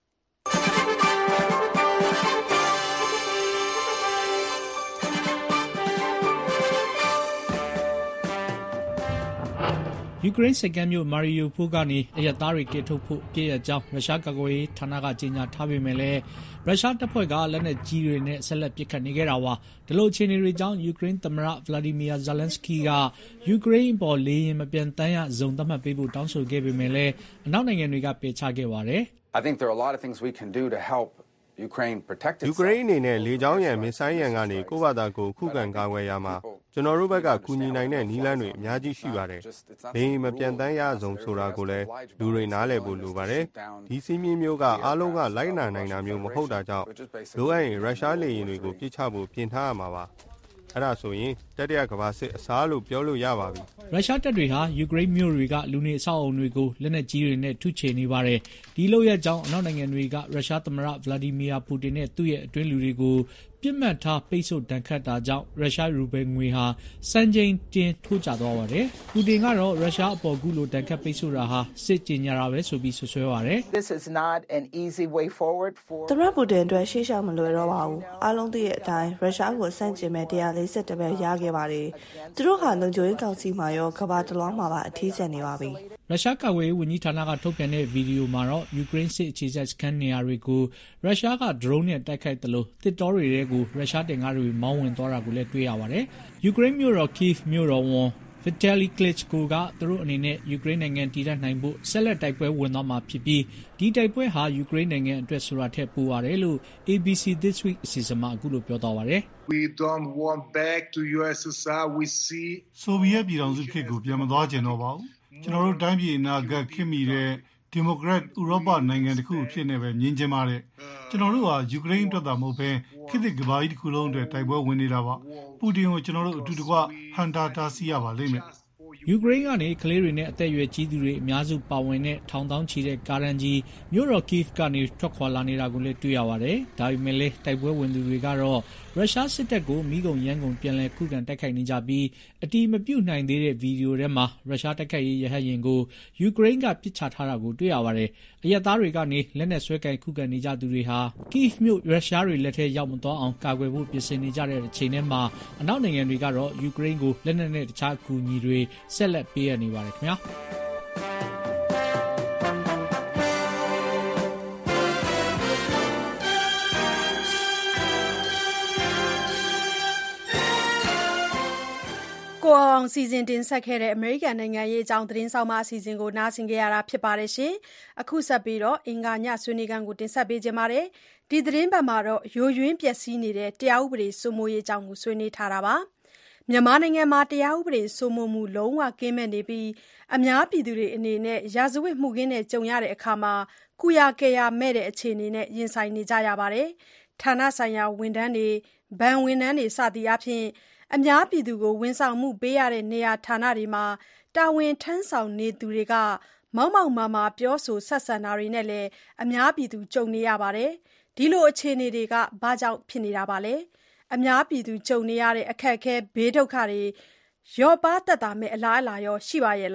ယူကရိန်းစစ်ကမ်းမြို့မာရီယိုပိုကနေအရပ်သားတွေကယ်ထုတ်ဖို့အပြည့်အကြောင်းရုရှားကာကွယ်ရေးဌာနကကြေညာထားပေမဲ့လည်းရုရှားတပ်ဖွဲ့ကလက်နက်ကြီးတွေနဲ့ဆက်လက်ပစ်ခတ်နေခဲ့တာပါ။ဒီလိုအခြေအနေတွေကြောင့်ယူကရိန်းသမ္မတဗလာဒီမီယာဇာလန်စကီကယူကရိန်းပေါ်လေယာဉ်မပြန်တမ်းရဇုံသတ်မှတ်ပေးဖို့တောင်းဆိုခဲ့ပေမဲ့လည်းအနောက်နိုင်ငံတွေကပယ်ချခဲ့ပါတယ်။ I think there are a lot of things we can do to help Ukraine protect itself. ယူကရိန်းအနေနဲ့လေကြောင်းရန်မစ်ဆိုင်းရန်ကနေကိုယ့်ဘာသာကိုခုခံကာကွယ်ရမှာကျွန်တော်တို့ဘက်ကကူညီနိုင်တဲ့နည်းလမ်းတွေအများကြီးရှိပါတယ်။လေယာဉ်မပြန်တမ်းရဇုံဆိုတာကိုလည်းလူတွေနားလည်ဖို့လိုပါတယ်။ဒီစီးမြင်မျိုးကအားလုံးကလိုက်နာနိုင်တာမျိုးမဟုတ်တာကြောင့်လိုအပ်ရင်ရုရှားလေယာဉ်တွေကိုပြစ်ချဖို့ပြင်ထားရမှာပါ။အဲ့ဒါဆိုရင်တတိယကမ္ဘာစစ်အစားလို့ပြောလို့ရပါပြီ။ရုရှားတပ်တွေဟာယူကရိန်းမြို့တွေကလူနေအဆောက်အုံတွေကိုလက်နက်ကြီးတွေနဲ့ထုချေနေပါတယ်။ဒီလိုရကြောင်းအနောက်နိုင်ငံတွေကရုရှားသမ္မတဗလာဒီမီယာပူတင်နဲ့သူ့ရဲ့အတွင်းလူတွေကိုပြစ်မှတ်ထားပိတ်ဆို့ဒဏ်ခတ်တာကြောင့်ရုရှားရူဘယ်ငွေဟာစံချိန်တင်ထိုးကျသွားပါတယ်။ပူတင်ကတော့ရုရှားအပေါ်ကူလိုဒဏ်ခတ်ပိတ်ဆို့တာဟာစစ်ကြေညာတာပဲဆိုပြီးဆွဆွဲပါတယ်။ This is not an easy way forward for သမ္မတပူတင်အတွက်ရှေ့လျှောက်မလွယ်တော့ပါဘူး။အားလုံးသိတဲ့အတိုင်းရုရှားကိုစန့်ကျင်မဲ့one hundred fortyပဲရခဲ့ပါတယ်။သူတို့ဟာလုံခြုံရေးကောင်စီမှာရောကမ္ဘာတလွှားမှာပါအထီးကျန်နေပါပြီ။ရုရှားကာကွယ်ရေးဝန်ကြီးဌာနကထုတ်ပြန်တဲ့ဗီဒီယိုမှာတော့ယူကရိန်းစစ်အခြေစိုက်စခန်းနေရာတွေကိုရုရှားကဒရုန်းနဲ့တိုက်ခိုက်တယ်လို့တစ်တောတွေထဲကိုရုရှားတင်ကားတွေမောင်းဝင်သွားတာကိုလည်းတွေ့ရပါတယ်။ယူကရိန်းမြို့တော် Kyiv မြို့တော်ဝန် Vitali Klitschko ကသူတို့အနေနဲ့ယူကရိန်းနိုင်ငံတည်တံ့နိုင်ဖို့ဆက်လက်တိုက်ပွဲဝင်သွားမှာဖြစ်ပြီးဒီတိုက်ပွဲဟာယူကရိန်းနိုင်ငံအတွက်ဆိုတာထက်ပိုပါတယ်လို့ A B C This Week အစီအစဉ်မှာအခုလိုပြောသွားပါတယ်။ We don't want back to U S S R. We see ဆိုဗီယက်ပြည်ထောင်စုခေတ်ကိုပြန်မသွားကျင်တော့ပါဘူး။ကျွန်တော်တို့တိုင်းပြည်အနာဂတ်ခင်မီတဲ့ဒီမိုကရက်ဥရောပနိုင်ငံတစ်ခုဖြစ်နေပဲမြင်ချင်ပါတယ်ကျွန်တော်တို့ဟာယူကရိန်းအတွက်သာမဟုတ်ဘဲခေတ်သစ်ကမ္ဘာကြီးတစ်ခုလုံးအတွက်တိုက်ပွဲဝင်နေတာပါပူတင်ကိုကျွန်တော်တို့အတူတကွဟန်တာတာစီရပါလိမ့်မယ်ယူကရိန်းကနေကလေးတွေနဲ့အသက်အရွယ်ကြီးသူတွေအများစုပါဝင်တဲ့ထောင်တောင်းချီတဲ့ကားရန်ကြီးမြို့တော် Kyiv ကနေထွက်ခွာလာနေတာကိုလည်းတွေ့ရပါတယ်။ဒါပေမဲ့လည်းတိုက်ပွဲဝင်သူတွေကတော့ရုရှားစစ်တပ်ကိုမိကုန်ရန်ကုန်ပြန်လည်ခုခံတိုက်ခိုက်နေကြပြီးအတီးမပြုတ်နိုင်သေးတဲ့ဗီဒီယိုထဲမှာရုရှားတိုက်ခိုက်ရေးရဟတ်ယာဉ်ကိုယူကရိန်းကပစ်ချထားတာကိုတွေ့ရပါတယ်။အရက်သားတွေကနေလက်နက်ဆွဲကင်ခုခံနေကြသူတွေဟာ Kyiv မြို့ရုရှားတွေလက်ထဲရောက်မသွားအောင်ကာကွယ်ဖို့ပြင်ဆင်နေကြတဲ့အချိန်ထဲမှာအနောက်နိုင်ငံတွေကတော့ယူကရိန်းကိုလက်နက်နဲ့တခြားအကူအညီတွေဆက်လက်ပေးရနေပါတယ်ခင်ဗျာ။ကိုအောင်စီစဉ်တင်ဆက်ခဲ့တဲ့အမေရိကန်နိုင်ငံရေးအကြောင်းသတင်းဆောင်မအစီအစဉ်ကိုနားဆင်ကြရတာဖြစ်ပါတယ်ရှင်။အခုဆက်ပြီးတော့အင်္ဂါညဆွေးနွေးခန်းကိုတင်ဆက်ပေးကြပါမယ်။ဒီသတင်းပတ်မှာတော့ယိုယွင်းပျက်စီးနေတဲ့တရားဥပဒေစိုးမိုးရေးအကြောင်းကိုဆွေးနွေးထားတာပါ။မြန်မာနိုင်ငံမှာတရားဥပဒေစိုးမိုးမှုလုံးဝကင်းမဲ့နေပြီးအများပြည်သူတွေအနေနဲ့ရာဇဝတ်မှုခင်းနဲ့ကြုံရတဲ့အခါမှာကုရကယ်ရမဲ့တဲ့အခြေအနေနဲ့ရင်ဆိုင်နေကြရပါတယ်။ဌာနဆိုင်ရာဝန်ထမ်းတွေဘဏ်ဝန်ထမ်းတွေစသည်အပြင်အများပြည်သူကိုဝန်ဆောင်မှုပေးရတဲ့နေရာဌာနတွေမှာတာဝန်ထမ်းဆောင်နေသူတွေကမောက်မောက်မာမာပြောဆိုဆက်ဆံတာတွေနဲ့လည်းအများပြည်သူကြုံနေရပါတယ်။ဒီလိုအခြေအနေတွေကဘာကြောင့်ဖြစ်နေတာပါလဲ။အများပြည်သူကြုံနေရတဲ့အခက်အခဲဘေးဒုက္ခတွေရောပါသက်တာမဲ့အလားအလာရောရှိပါရဲ့လား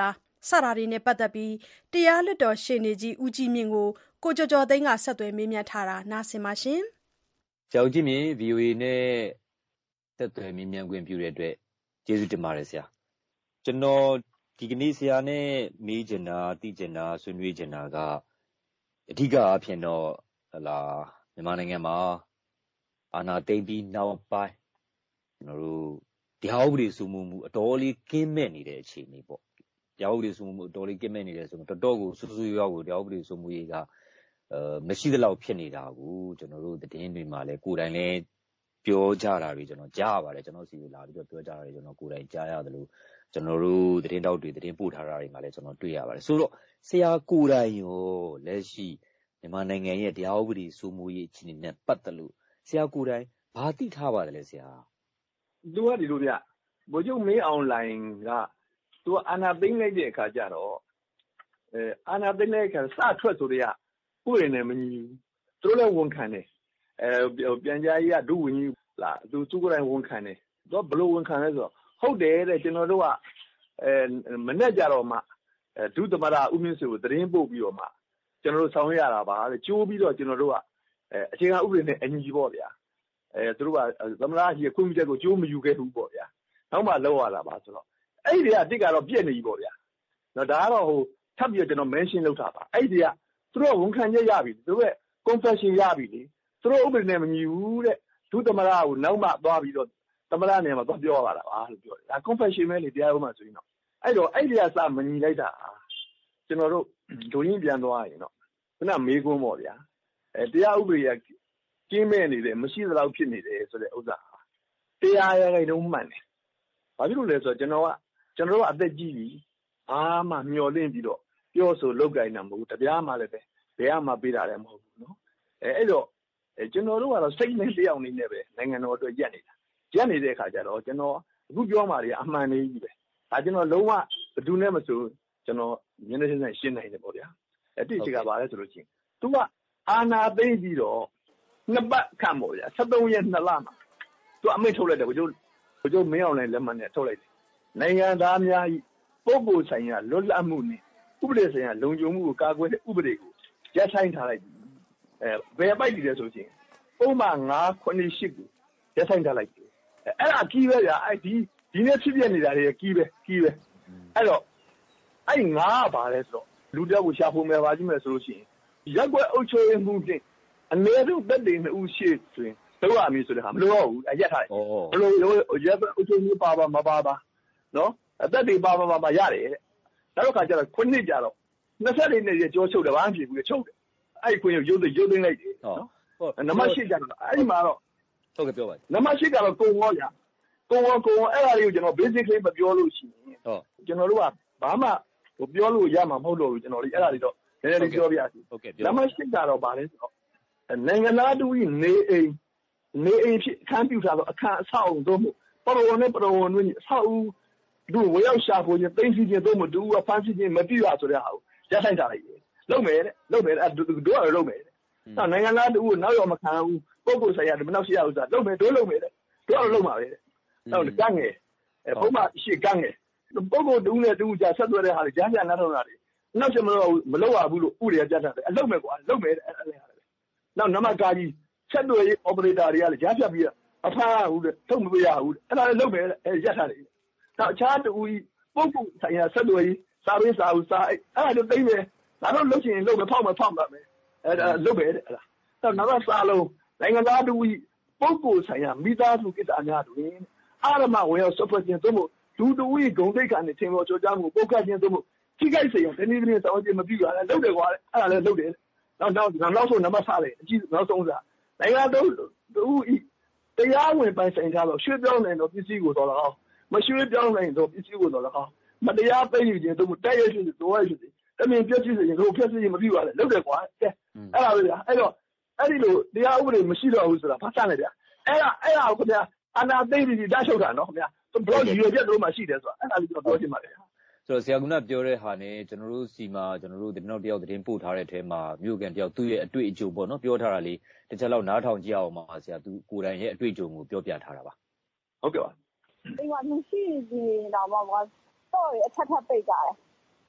စတာတွေနဲ့ပတ်သက်ပြီးတရားလွှတ်တော်ရှေ့နေကြီးဦးကြီးမြင့်ကိုကိုကျော်ကျော်သိန်းကဆက်သွယ်မေးမြန်းထားတာနားဆင်ပါရှင်။ကျော်ကြီးမြင့် ဗီအိုအေ နဲ့ဆက်သွယ်မေးမြန်းခွင့်ပြုတဲ့အတွက်ကျေးဇူးတင်ပါတယ်ဆရာ။ကျွန်တော်ဒီကနေ့ဆရာနဲ့မေးချင်တာသိချင်တာဆွေးနွေးချင်တာကအဓိကအဖြစ်တော့ဟလာမြန်မာနိုင်ငံမှာအာဏာသိမ်းပြီးနောက်ပိုင်းကျွန်တော်တို့တရားဥပဒေစိုးမိုးမှုအတော်လေးကင်းမဲ့နေတဲ့အခြေအနေပေါ့တရားဥပဒေစိုးမိုးမှုအတော်လေးကင်းမဲ့နေတယ်ဆိုတော့တော်တော်ကိုဆူဆူရွားကိုတရားဥပဒေစိုးမိုးရေးကအဲမရှိသလောက်ဖြစ်နေတာကိုကျွန်တော်တို့သတင်းတွေမှာလည်းကိုယ်တိုင်လည်းပြောကြတာတွေကျွန်တော်ကြားရပါတယ်ကျွန်တော်စီလာပြီးတော့ပြောကြတာတွေကျွန်တော်ကိုယ်တိုင်ကြားရတယ်လို့ကျွန်တော်တို့သတင်းတောက်တွေသတင်းပို့ထားတာတွေမှာလည်းကျွန်တော်တွေ့ရပါတယ်ဆိုတော့ဆရာကိုယ်တိုင်ရောလက်ရှိမြန်မာနိုင်ငံရဲ့တရားဥပဒေစိုးမိုးရေးအခြေအနေနဲ့ပတ်သက်လို့ဆရာကိုယ်တိုင်ဘာသိထားပါတယ်လဲဆရာသူကဒီလိုဗျဗိုလ်ချုပ်မင်းအောင်လှိုင်ကသူကအာဏာသိမ်းလိုက်တဲ့အခါကျတော့အဲအာဏာသိမ်းတဲ့အခါစထွက်ဆိုတွေကဥပဒေနဲ့မညီဘူးသူတို့လည်းဝန်ခံတယ်အဲပြန်ကြားရေးကဒုဝန်ကြီးလားသူသူကိုယ်တိုင်ဝန်ခံတယ်သူကဘလို့ဝန်ခံလဲဆိုတော့ဟုတ်တယ်တဲ့ကျွန်တော်တို့ကအဲမနေ့ကြတော့မှအဲဒုသမရဦးမြင့်ဆွေကိုသတင်းပို့ပြီးတော့မှကျွန်တော်တို့ဆောင်ရွက်ရတာပါတဲ့ကျိုးပြီးတော့ကျွန်တော်တို့ကအဲအခြေခံဥပဒေနဲ့အညီပေါ့ဗျာအဲသူတို့ကသမရကြီးခွင့်ပြုချက်ကိုကျိုးမယူခဲ့ဘူးပေါ့ဗျာနောက်မှလောက်ရတာပါဆိုတော့အဲ့ဒီကတစ်ကတော့ပြည့်နေပြီပေါ့ဗျာနော်ဒါကတော့ဟိုထပ်ပြီးတော့ကျွန်တော် mention လုပ်တာပါအဲ့ဒီကသူတို့ဝန်ခံချက်ရပြီသူတို့ရဲ့ confession ရပြီလေသူတို့ဥပဒေနဲ့မညီဘူးတဲ့ဒုသမရကိုနောက်မှသွားပြီးတော့သမရနေရာမှာသွားပြောရတာပါလို့ပြောတယ်ဒါ confession ပဲလေတရားဥပဒေဆိုရင်တော့အဲ့တော့အဲ့ဒီကစမညီလိုက်တာကျွန်တော်တို့ဒုရင်းပြန်သွားရင်တော့ခုနမေးခွန်းပေါ့ဗျာအဲတရားဥပဒေကကျင်းမဲ့နေတယ်မရှိသလောက်ဖြစ်နေတယ်ဆိုတဲ့ဥစ္စာတရားရခိုင်တော့မှန်တယ်ဘာဖြစ်လို့လဲဆိုတော့ကျွန်တော်ကကျွန်တော်တို့အသက်ကြီးပြီဘာမှမျောလင့်ပြီးတော့ပြောဆိုလုပ်ကြတာမဟုတ်ဘူးတပြားမှလည်းပဲဘယ်မှပေးတာလည်းမဟုတ်ဘူးနော်အဲအဲ့တော့ကျွန်တော်တို့ကတော့စိတ်နဲ့တရားနေနေပဲနိုင်ငံတော်အတွက်ရက်နေတာရက်နေတဲ့အခါကျတော့ကျွန်တော်အခုပြောမှတွေအမှန်လေးကြီးပဲဒါကျွန်တော်လုံးဝဘယ်သူနဲ့မဆိုကျွန်တော်မျက်နှာချင်းဆိုင်ရှင်းနိုင်တယ်ပေါ့ဗျာအဲ့ဒီအချက်ကဘာလဲဆိုလို့ချင်းသူကအာနာသိပြီးတော့နှစ်ပတ်ခန့်ပေါ့ဗျာဆယ်သုံးရက်နှစ်လမှာသူအမိန့်ထုတ်လိုက်တယ်ဘုရားဘုရားမင်းအောင်လည်းလက်မှတ်နဲ့ထုတ်လိုက်တယ်နိုင်ငံသားများဤပုဂ္ဂိုလ်ဆိုင်ရာလွတ်လပ်မှုနဲ့ဥပဒေဆိုင်ရာလုံခြုံမှုကိုကာကွယ်တဲ့ဥပဒေကိုရပ်ဆိုင်ထားလိုက်ပြီအဲဘယ်ပိုက်တည်လဲဆိုချင်းပုံမှန်၅ခုနှစ်ရှစ်ကိုရပ်ဆိုင်ထားလိုက်ပြီအဲ့ဒါကြီးပဲဗျာအဲ့ဒီဒီနေ့ဖြစ်ပြနေတာတွေကြီးပဲကြီးပဲအဲ့တော့အဲ့ငါးပါလဲဆိုတော့လူတယောက်ကိုရှာဖို့မယ်ပါကြည့်မယ်ဆိုလို့ရှိရင်ရက်ွက်အုပ်ချုပ်ရေးမှုနဲ့အနည်းဆုံးတက်တည်နှစ်ဦးရှိဆိုရင်တော့အမည်ဆိုတဲ့ဟာမလိုတော့ဘူးအရက်ထားတယ်ဘယ်လိုရက်အုပ်ချုပ်ရေးပါပါမပါပါနော်အသက်တွေပါပါပါပါရတယ်တဲ့နောက်တစ်ခါကျတော့ခုနှစ်ကျတော့နှစ်ဆက်လေးနဲ့ကြောချုပ်တယ်ဘာမှဖြစ်ဘူးချုပ်တယ်အဲ့ဒီခွင့်ရုပ်ရုပ်ရုပ်သိမ်းလိုက်တယ်နော်နံပါတ်၈ကျတော့အဲ့ဒီမှာတော့ဟုတ်ကဲ့ပြောပါနံပါတ်၈ကတော့ကုံရောရကုံရောကုံရောအဲ့ဒါလေးကိုကျွန်တော် basically မပြောလို့ရှိရင်ဟုတ်ကျွန်တော်တို့ကဘာမှဟိုပြောလို့ရမှာမဟုတ်တော့ဘူးကျွန်တော်တို့အဲ့ဒါလေးတော့နည်းနည်းလေးပြောပြစီဟုတ်ကဲ့နံပါတ်၈ကတော့ဗာလဲဆိုတော့နိုင်ငံသားတူကြီးနေအိမ်နေအိမ်ဖြစ်အခန်းပြုထားတော့အခန်းအဆောက်အုံတို့ပရဝနဲ့ပရဝနဲ့အဆောက်အဦတို့ဝရောက်ရှာဖို့ချင်းသိသိချင်းတို့မတူဘူးဖမ်းဆီးချင်းမပြည့်ရဆိုတဲ့ဟာကိုရပ်ဆိုင်ထားလိုက်တယ်လုံမယ်တဲ့လုံမယ်အဲ့တို့တို့လုံမယ်တဲ့နောက်နိုင်ငံသားတူကိုနောက်ရောမခံဘူးပုဂ္ဂိုလ်ဆိုင်ရာမနောက်ရှိရဥစ္စာလုံမယ်တို့လုံမယ်တဲ့တို့လုံပါပဲတဲ့နောက်ကန်းငယ်ဘုံမရှိကန်းငယ်ပုဂ္ဂိုလ်တူနဲ့တူကြာဆက်သွဲတဲ့ဟာတွေကြားကြနားထောင်တာတွေနောက်ချက်မလို့မလုပ်ရဘူးလို့ဥတွေပြတ်တာတယ်အလုံမယ်ကွာလုံမယ်တဲ့အဲ့အဲ့ဟာလေနောက်နမကာကြီးဆက်သွဲရေး operator တွေကလည်းကြားဖြတ်ပြီးအဖားဟုတ်တယ်ထုတ်မပေးရဘူးအဲ့ဒါလည်းလုံမယ်တဲ့အဲ့ရက်ထားတယ်နောက်အခြားတူပုဂ္ဂိုလ်ဆိုင်ရာဆက်သွဲရေးစာရေးစာဥစာအဲ့အဲ့ဒါသိမယ်ဒါတော့လုပ်ချင်လုပ်မယ်ဖောက်မယ်ဖောက်ပါမယ်အဲ့ဒါလုပ်မယ်တဲ့အဲ့ဒါနောက်နောက်စာလုံးနိုင်ငံသားတူပုဂ္ဂိုလ်ဆိုင်ရာမိသားစုကိစ္စအများတွင်အာရမဝင်ရောက်ဆွတ်ခြင်းသို့မဟုတ်ဒူတူဂုံတိတ်ကနေထင်ပေါ်ကြောကြမှုပုတ်ခတ်ခြင်းသို့မဟုတ်ထိခိုက်စေရတနည်းနည်းစောင်းခြင်းမပြုရလဲလုပ်တယ်ကွာအဲ့ဒါလည်းလုပ်တယ်နောက်နောက်နောက်ဆုံးနံပါတ်ဆလိုက်အကြည့်နောက်ဆုံးစားနိုင်ငံတော်တူတရားဝင်ပိုင်ဆိုင်ထားလို့ရွှေ့ပြောင်းနိုင်တော့ပစ္စည်းကိုတော်လာအောင်မရွှေ့ပြောင်းနိုင်တော့ပစ္စည်းကိုတော်လာအောင်မတရားသိယူခြင်းသို့မဟုတ်တိုက်ရိုက်ရှိတယ်တော်ရရှိတယ်တမင်ပြည့်စည်ရင်တို့ပြည့်စည်မပြုရလဲလုပ်တယ်ကွာကဲအဲ့ဒါပဲဗျာအဲ့တော့အဲ့ဒီလိုတရားဥပဒေမရှိတော့ဘူးဆိုတာဖတ်ဆန်းလိုက်ဗျာအဲ့ဒါအဲ့ဒါကိုခင်ဗျာအနာသိပြီးတချုပ်တာနော်ခင်ဗျာဘလော့ရွေချက်တို့မှရှိတယ်ဆိုတာအဲ့ဒါလေးကျွန်တော်ပြောချင်ပါတယ်ဆိုတော့ဆရာကပြောတဲ့ဟာနဲ့ကျွန်တော်တို့စီမှာကျွန်တော်တို့ဒီနောက်တယောက်သတင်းပို့ထားတဲ့အထဲမှာမြို့ကန်တယောက်သူ့ရဲ့အတွေ့အကြုံပေါ့နော်ပြောထားတာလေးတစ်ချက်လောက်နားထောင်ကြည့်အောင်ပါဆရာသူကိုယ်တိုင်ရဲ့အတွေ့အကြုံကိုပြောပြထားတာပါဟုတ်ကဲ့ပါဒီမှာမရှိရင်တော့ဘာတော့အထက်ထပ်ပိတ်ကြတယ်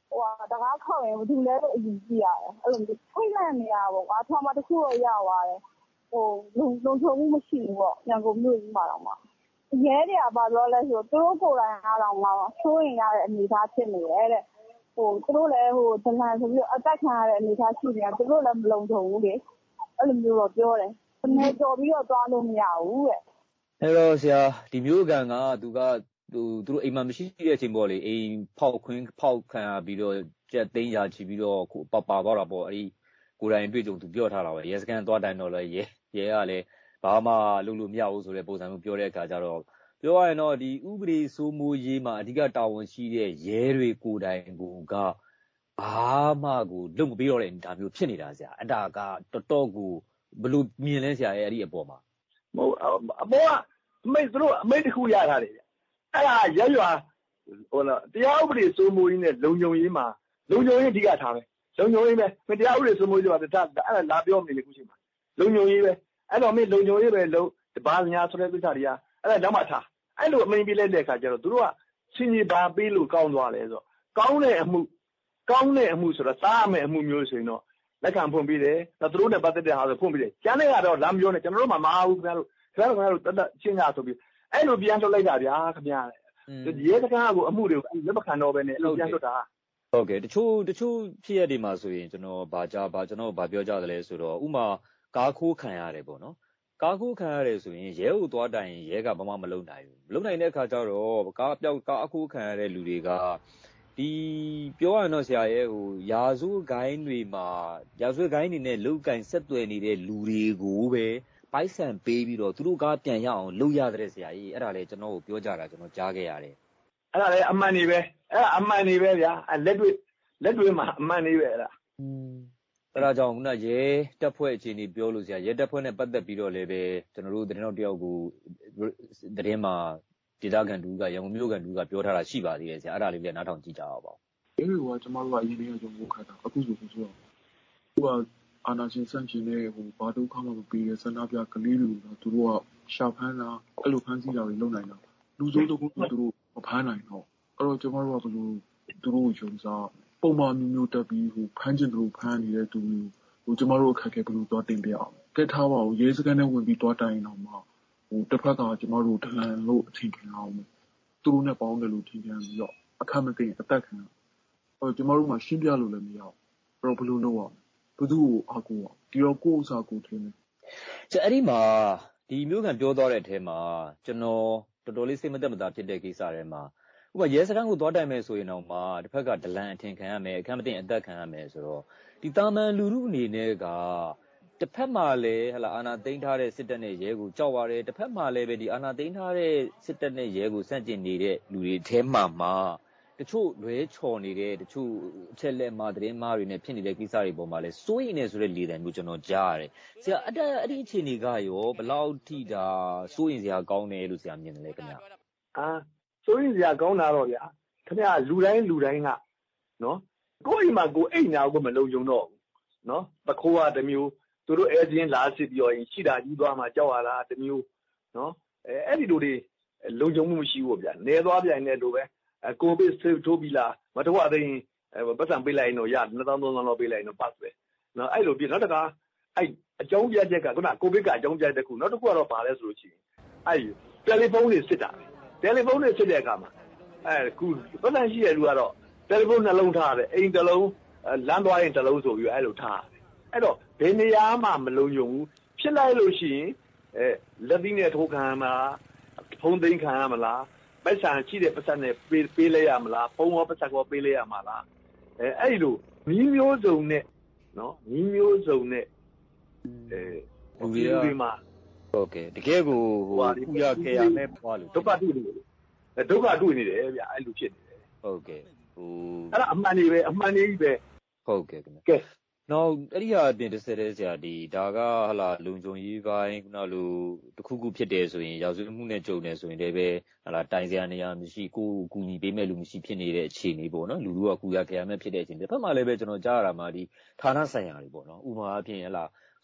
ဟိုကတကားခောက်ရင်ဘာလို့လဲလို့အရင်ကြည့်ရတယ်အဲ့လိုမျိုးထိတ်လန့်နေရပေါ့ကွာထောင်မတစ်ခုတော့ရသွားတယ်ဟိုလုံလုံချုံမှုမရှိဘူးပေါ့ရန်ကုန်မြို့ကြီးမှာတော့မှရဲတွေကဘာပြောလဲဆိုသူတို့ကိုယ်တိုင်အားတော့မှဆိုးရင်ရတဲ့အနေအထားဖြစ်နေတယ်တဲ့ဟိုသူတို့လည်းဟိုတလန်ဆိုပြီးအတက်ခံရတဲ့အနေအထားရှိနေတာသူတို့လည်းမလုံချုံဘူးလေအဲ့လိုမျိုးတော့ပြောတယ်တနေ့ကြော်ပြီးတော့သွားလို့မရဘူးတဲ့အဲ့တော့ဆရာဒီမျိုးကန်ကသူကသူသူတို့အိမ်မှာမရှိတဲ့အချိန်ပေါ့လေအိမ်ဖောက်ခွင်းဖောက်ခံရပြီးတော့ကြက်သိန်းရာချီပြီးတော့ပါပါသွားတာပေါ့အဲ့ဒီကိုယ်တိုင်တွေ့ကြုံသူပြောထားတာပဲရဲစခန်းသွားတိုင်တော့လဲရဲရဲကလည်းဘာမှလုပ်လို့မရဘူးဆိုတဲ့ပုံစံမျိုးပြောတဲ့အခါကျတော့ပြောရရင်တော့ဒီဥပဒေစိုးမိုးရေးမှာအဓိကတာဝန်ရှိတဲ့ရဲတွေကိုယ်တိုင်ကဘာမှကိုလုပ်မပေးတော့တဲ့အနေအထားမျိုးဖြစ်နေတာဆရာအဲ့ဒါကတော်တော်ကိုဘယ်လိုမြင်လဲဆရာရဲ့အဲ့ဒီအပေါ်မှာမဟုတ်အပေါ်ကအမိတ်သူတို့အမိတ်တစ်ခုရထားတယ်ဗျအဲ့ဒါရရွာဟိုလားတရားဥပဒေစိုးမိုးရေးနဲ့လုံခြုံရေးမှာလုံခြုံရေးအဓိကထားပဲလုံခြုံရေးပဲမတရားဥပဒေစိုးမိုးရေးဆိုတာအဲ့ဒါလာပြောနေလေခုချိန်မှာလုံခြုံရေးပဲအဲ့တော့မင်းလုံခြုံရေးပဲလုံဘာညာဆိုတဲ့ကိစ္စတွေကအဲ့ဒါတော့မှထားအဲ့လိုအမိန်ပြလိုက်တဲ့အခါကျတော့သူတို့ကစင်ကြီးဘာပေးလို့ကောင်းသွားလဲဆိုတော့ကောင်းတဲ့အမှုကောင်းတဲ့အမှုဆိုတော့စားရမယ့်အမှုမျိုးဆိုရင်တော့လက်ခံဖွင့်ပေးတယ်။သူတို့နဲ့ပတ်သက်တဲ့ဟာဆိုဖွင့်ပေးတယ်။ကျန်တဲ့ကတော့လမ်းပြောနေကျွန်တော်တို့မှမအားဘူးခင်ဗျားတို့ခင်ဗျားတို့ခင်ဗျားတို့တက်တက်ရှင်းကြဆိုပြီးအဲ့လိုပြန်ထုတ်လိုက်တာဗျာခင်ဗျားရဲစခန်းကအမှုတွေကိုလက်မခံတော့ဘဲနဲ့အဲ့လိုပြန်ထုတ်တာဟုတ်ကဲ့တချို့တချို့ဖြစ်ရတဲ့မှာဆိုရင်ကျွန်တော်ဗာကြဗာကျွန်တော်ဗာပြောကြတယ်လဲဆိုတော့ဥမာကားခိုးခံရတယ်ပေါ့နော်ကားခိုးခံရတယ်ဆိုရင်ရဲကိုသွားတိုင်ရဲကဘာမှမလုပ်နိုင်ဘူးမလုပ်နိုင်တဲ့အခါကျတော့ကားပြောက်ကားအခိုးခံရတဲ့လူတွေကဒီပြောရရင်တော့ဆရာရဲ့ဟိုရာဇဝဂိုင်းတွေမှာရာဇဝဂိုင်းတွေနဲ့လုတ်ကင်ဆက်သွယ်နေတဲ့လူတွေကိုပဲပိုက်ဆံပေးပြီးတော့သူတို့ကားပြန်ရအောင်လုပ်ရတဲ့ဆရာကြီးအဲ့ဒါလေကျွန်တော်ကိုပြောကြတာကျွန်တော်ကြားခဲ့ရတယ်အဲ့ဒါလေအမှန်နေပဲအဲ့ဒါအမှန်နေပဲဗျာလက်တွေလက်တွေမှာအမှန်နေပဲအဲ့ဒါအဲ့ဒါကြောင့်ခုနရဲတပ်ဖွဲ့အခြေအနေပြောလို့ဆရာရဲတပ်ဖွဲ့နဲ့ပတ်သက်ပြီးတော့လည်းပဲကျွန်တော်တို့သတင်းတော်တယောက်ကိုသတင်းမှာဒေသခံတူကရန်ကုန်မြို့ကန်တူကပြောထားတာရှိပါသေးတယ်ဆရာအဲ့ဒါလေးလည်းနားထောင်ကြည့်ကြအောင်ပါဒီလိုကကျွန်တော်တို့ကအရင်ကကျွန်တော်ခတ်တာအခုဆိုဆိုတော့ဟိုကအာနာရှင်စန့်ကျင်တဲ့ဟိုဘာဒုက္ခမှမပေးတဲ့ဆန္ဒပြကလေးတွေကိုသူတို့ကရှာဖမ်းတာအဲ့လိုဖမ်းဆီးတာတွေလုပ်နိုင်တာလူစိုးတကူသူတို့မဖမ်းနိုင်တော့အဲ့တော့ကျွန်တော်တို့ကဘယ်လိုသူတို့ရုံစားပုံမှန်မျိုးမျိုးတက်ပြီးဟိုဖမ်းကျင်သူတို့ဖမ်းနေတဲ့သူဟိုကျွန်တော်တို့အခက်အခဲဘယ်လိုသွားတင်ပြအောင်ကဲထားပါဦးရဲစခန်းနဲ့ဝင်ပြီးသွားတိုင်အောင်မှာဟိုတစ်ဖက်ကကျွန်တော်တို့ဒလန်လို့အထင်ခံအောင်သူတို့နဲ့ပေါင်းတယ်လို့ထင်ခံပြီးတော့အခက်မသိအသက်ခံဟိုကျွန်တော်တို့မှရှင်းပြလို့လည်းမရအောင်အဲ့တော့ဘယ်လိုလုပ်အောင်ဘယ်သူ့ကိုအကူအောင်ဒီတော့ကိုယ့်အစားကိုထင်းတယ်ကျအဲ့ဒီမှာဒီမျိုးကပြောသွားတဲ့အထဲမှာကျွန်တော်တော်တော်လေးစိတ်မသက်မသာဖြစ်တဲ့ကိစ္စတွေမှာဥပမာရဲစခန်းကိုသွားတိုင်မယ်ဆိုရင်တော့မှတစ်ဖက်ကဒလန်အထင်ခံရမယ်အခက်မသိအသက်ခံရမယ်ဆိုတော့ဒီတာမန်လူလူအနေနဲ့ကတစ်ဖက်မှာလည်းဟလာအာနာသိမ်းထားတဲ့စစ်တပ်နဲ့ရဲကိုကြောက်ရတယ်တစ်ဖက်မှာလည်းပဲဒီအာနာသိမ်းထားတဲ့စစ်တပ်နဲ့ရဲကိုစန့်ကျင်နေတဲ့လူတွေထဲမှာမှတချို့လွဲချော်နေတဲ့တချို့အချက်လက်မှာသတင်းမှားတွေနဲ့ဖြစ်နေတဲ့ကိစ္စတွေပေါ်မှာလဲစိုးရိမ်နေဆိုတဲ့လေသံမျိုးကျွန်တော်ကြားရတယ်ဆရာအဲ့ဒါအဲ့ဒီအခြေအနေကရောဘယ်လောက်ထိဒါစိုးရိမ်စရာကောင်းတယ်လို့ဆရာမြင်တယ်လဲခင်ဗျာအာစိုးရိမ်စရာကောင်းတာတော့ဗျာခင်ဗျာလူတိုင်းလူတိုင်းကနော်ကိုယ့်အိမ်မှာကိုယ်အိမ်နာကိုမလုံခြုံတော့ဘူးနော်ပခိုးကတစ်မျိုးသူတို့အဲချင်းလာစစ်ပြီးတော့ရှိတာကြီးသွားမှကြောက်ရတာတစ်မျိုးနော်အဲအဲ့ဒီလိုတွေလုံခြုံမှုမရှိဘူးဗျာနေသွားပြန်တဲ့လိုပဲကိုဗစ်ဆေးထိုးပြီးလားမတော်အသိရင်ပတ်စံပေးလိုက်ရင်တော့ရနှစ်သောင်းသုံးသောင်းလောက်ပေးလိုက်ရင်တော့ပတ်ပဲနော်အဲ့လိုပြီးနောက်တစ်ခါအဲ့အကြောင်းပြချက်ကခုနကိုဗစ်ကအကြောင်းပြတဲ့ခုနောက်တစ်ခုကတော့ပါလဲဆိုလို့ရှိရင်အဲ့တယ်လီဖုန်းတွေစစ်တာတယ်လီဖုန်းတွေစစ်တဲ့အခါမှာအဲ့ခုပတ်စံရှိတဲ့လူကတော့တယ်လီဖုန်းနှလုံးထားတယ်အိမ်တစ်လုံးလမ်းသွားရင်တစ်လုံးဆိုပြီးအဲ့လိုထားအဲ့တော့ဘယ်နေရာမှမလုံခြုံဘူးဖြစ်လိုက်လို့ရှိရင်အဲလက်သီးနဲ့ထိုးခံရမလားဖုန်းသိမ်းခံရမလားပတ်စံရှိတဲ့ပတ်စံနဲ့ပေးပေးလိုက်ရမလားဖုန်းရောပတ်စံရောပေးလိုက်ရမှာလားအဲအဲ့ဒီလိုနီးမျိုးစုံနဲ့နော်နီးမျိုးစုံနဲ့အဲလူတွေမှာဟုတ်ကဲ့တကယ်ကိုဟိုဥရခဲ့ရမယ်ပွားလို့ဒုက္ခတွေ့နေတယ်ဒုက္ခတွေ့နေတယ်ဗျအဲ့လိုဖြစ်နေတယ်ဟုတ်ကဲ့ဟိုအဲ့ဒါအမှန်ကြီးပဲအမှန်ကြီးပဲဟုတ်ကဲ့ခင်ဗျကဲနောက်အဲ့ဒီဟာအပြင်တစ်ဆက်တည်းဆရာဒီဒါကဟလာလုံခြုံရေးပိုင်းခုနလိုတခုခုဖြစ်တယ်ဆိုရင်ရာဇဝတ်မှုနဲ့ကြုံတယ်ဆိုရင်လည်းပဲဟလာတိုင်စရာနေရာမရှိကိုယ်ကူညီပေးမဲ့လူမရှိဖြစ်နေတဲ့အခြေအနေပေါ့နော်လူတို့ကကူရကြရမဲ့ဖြစ်တဲ့အခြေအနေတစ်ဖက်မှာလည်းပဲကျွန်တော်ကြားရတာမှဒီဌာနဆိုင်ရာတွေပေါ့နော်ဥပမာအဖြစ်ဟလာ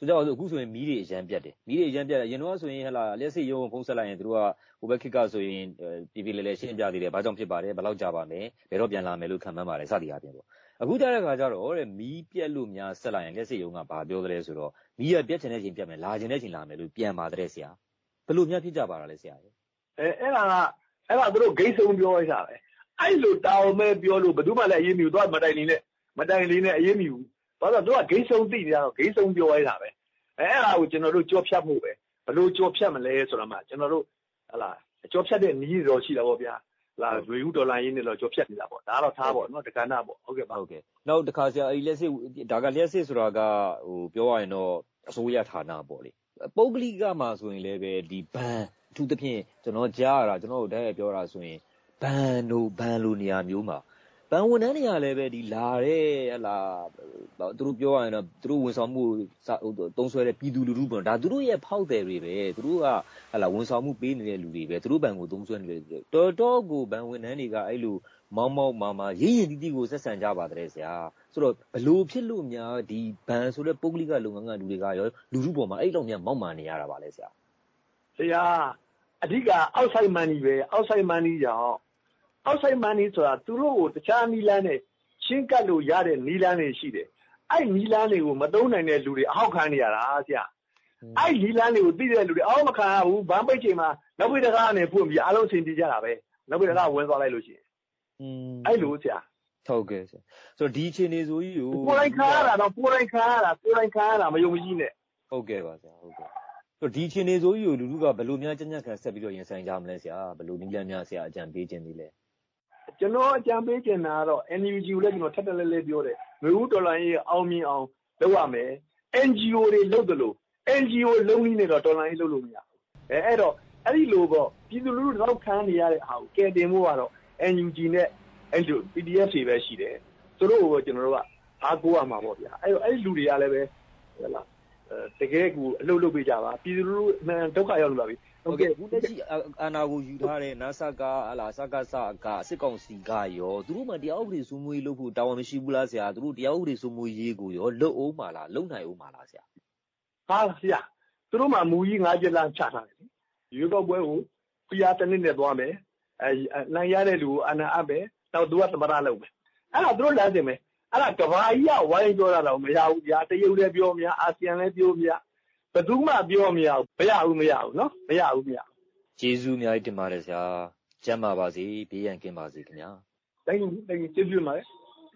ဆိုကြပါစို့အခုဆိုရင်မီးတွေအရန်ပြတ်တယ်မီးတွေအရန်ပြတ်တယ်အရင်တော့ဆိုရင်ဟလာလျှက်စစ်ရုံဖုံးဆက်လိုက်ရင်တို့ကဟိုဘက်ခစ်ကဆိုရင်ပြည်ပြည်လဲလဲရှင်းပြသေးတယ်ဘာကြောင့်ဖြစ်ပါတယ်ဘယ်လောက်ကြာပါမယ်ဘယ်တော့ပြန်လာမယ်လို့ခံမှန်းပါတယ်စသည်အားဖြင့်ပေါ့အခုကြတဲ့ခါကျတော့တဲ့မီးပြက်လို့များဆက်လိုက်ရင်လျှက်စစ်ရုံကဘာပြောသလဲဆိုတော့မီးကပြက်ချင်တဲ့ချိန်ပြတ်မယ်လာချင်တဲ့ချိန်လာမယ်လို့ပြန်ပါတယ်ဆရာဘယ်လိုများဖြစ်ကြပါလားဆရာရဲ့အဲအဲ့ဒါကအဲ့ဒါတို့ဂိတ်ဆုံးပြောရတာပဲအဲ့လိုတောင်းမဲ့ပြောလို့ဘယ်သူမှလည်းအရေးမယူတော့မတိုင်နေနဲ့မတိုင်လေးနဲ့အရေးမယူဘာလို့တို့ကဂိတ်ဆုံးသိနေတော့ဂိတ်ဆုံးပြောရတာပဲအဲအဲ့ဒါကိုကျွန်တော်တို့ကြောဖြတ်ဖို့ပဲဘယ်လိုကြောဖြတ်မလဲဆိုတော့မှကျွန်တော်တို့ဟလာကြောဖြတ်တဲ့နည်းတော့ရှိတာပေါ့ဗျာလာရွေဦးဒေါ်လာရင်းနဲ့တော့ကြောဖြတ်နေတာပေါ့ဒါတော့ထားပေါ့နော်တက္ကနာပေါ့ဟုတ်ကဲ့ပါဟုတ်ကဲ့နောက်တစ်ခါဆရာအဲ့လက်စစ်ဒါကလက်စစ်ဆိုတာကဟိုပြောရရင်တော့အစိုးရဌာနပေါ့လေပုဂ္ဂလိကမှာဆိုရင်လည်းပဲဒီဘန်အထူးသဖြင့်ကျွန်တော်ကြားရတာကျွန်တော်တို့တည်းပြောတာဆိုရင်ဘန်တို့ဘန်လိုနေရာမျိုးမှာဘန်ဝန်ထမ်းတွေကလည်းပဲဒီလာတဲ့ဟလာသူတို့ပြောရရင်တော့သူတို့ဝန်ဆောင်မှုတုံးဆွဲတဲ့ပြည်သူလူထုပေါ့ဒါသူတို့ရဲ့ဖောက်တယ်တွေပဲသူတို့ကဟလာဝန်ဆောင်မှုပေးနေတဲ့လူတွေပဲသူတို့ဘန်ကိုတုံးဆွဲနေတယ်တော်တော်ကိုဘန်ဝန်ထမ်းတွေကအဲ့လိုမောင်းမောင်းမာမာရင်းရင်းတီးတီးကိုဆက်ဆံကြပါတယ်ဆရာဆိုတော့ဘလို့ဖြစ်လို့များဒီဘန်ဆိုတဲ့ပုဂ္ဂလိကလုပ်ငန်းကလူတွေကရောလူထုပေါ်မှာအဲ့လောက်များမောက်မာနေရတာပါလဲဆရာဆရာအဓိက outside money ပဲ outside money ကြောင့် outside money ဆိုတာသူတို့ကိုတခြားနီလန်းနဲ့ရှင်းကပ်လို့ရတဲ့နီလန်းတွေရှိတယ်အဲ့နီလန်းတွေကိုမသုံးနိုင်တဲ့လူတွေအဟောက်ခံနေရတာဆရာအဲ့နီလန်းတွေကိုသိတဲ့လူတွေအောက်မခံရဘူးဗန်းပိတ်ချိန်မှာနောက်ပိတ်တကားနဲ့ဖွင့်ပြီးအားလုံးဆင်ပြေကြတာပဲနောက်ပိတ်တကားဝင်သွားလိုက်လို့ရှိရင်อืมအဲ့လိုဆရာဟုတ်ကဲ့ဆရာဆိုတော့ဒီအချိန်နေဆိုကြီးကိုကိုယ်တိုင်ခံရတာတော့ကိုယ်တိုင်ခံရတာကိုယ်တိုင်ခံရတာမယုံကြည်နဲ့ဟုတ်ကဲ့ပါဆရာဟုတ်ကဲ့ဆိုတော့ဒီအချိန်နေဆိုကြီးကိုလူလူကဘယ်လိုများကြံ့ကြံ့ခံဆက်ပြီးတော့ရင်ဆိုင်ကြမလဲဆရာဘယ်လိုနည်းလမ်းများဆရာအကြံပေးခြင်းသေးလဲကျွန်တော်အကြံပေးချင်တာကတော့ N U G ကိုလည်းကျွန်တော်ထပ်ထပ်လဲလဲပြောတယ်မျိုးဦးဒေါ်လာရေးအောင်မြင်အောင်လုပ်ရမယ် N G O တွေလုပ်တယ်လို့ N G O လုံးနေတော့ဒေါ်လာရေးလုပ်လို့မရဘူးအဲအဲ့တော့အဲ့ဒီလိုပေါ့ပြည်သူလူထုတော့ခံနေရတဲ့အားကိုကယ်တင်ဖို့ကတော့ N U G နဲ့အဲ့လို P D F တွေပဲရှိတယ်သူတို့ကိုကျွန်တော်တို့ကအားကိုးရမှာပေါ့ဗျာအဲ့တော့အဲ့ဒီလူတွေကလည်းပဲဟဲ့လားတကယ်ကိုအလုပ်လုပ်ပေးကြပါပြည်သူလူထုဒုက္ခရောက်လို့လာပြီဟုတ်ကဲ့အခုလက်ရှိအာဏာကိုယူထားတဲ့နာဆာကဟလာစကားစကစစ်ကောင်စီကရောသူတို့မှတရားဥပဒေစိုးမိုးရေးလုပ်ဖို့တာဝန်မရှိဘူးလားဆရာသူတို့တရားဥပဒေစိုးမိုးရေးကိုရောလုပ်အောင်ပါလားလုပ်နိုင်အောင်ပါလားဆရာဟာဆရာသူတို့မှမူကြီး၅ချက်လားချထားတယ်ရွေးကောက်ပွဲကိုပြားတစ်နှစ်နဲ့သွားမယ်အဲနိုင်ရတဲ့လူကိုအာဏာအပ်ပဲနောက်သူကသမရလုပ်မယ်အဲ့ဒါသူတို့လမ်းတင်မယ်အဲ့ဒါကဘာကြီးကဝိုင်းပြောတာတော့မရဘူးဗျာတရုတ်လည်းပြောမရအာဆီယံလည်းပြောမရဘယ်သူမှပြောမရဘူးမရဘူးမရဘူးနော်မရဘူးမရဘူးကျေးဇူးအများကြီးတင်ပါတယ်ဆရာကျမ်းပါပါစေဘေးရန်ကင်းပါစေခင်ဗျာ Thank you thank you ကျေးဇူးပါတယ်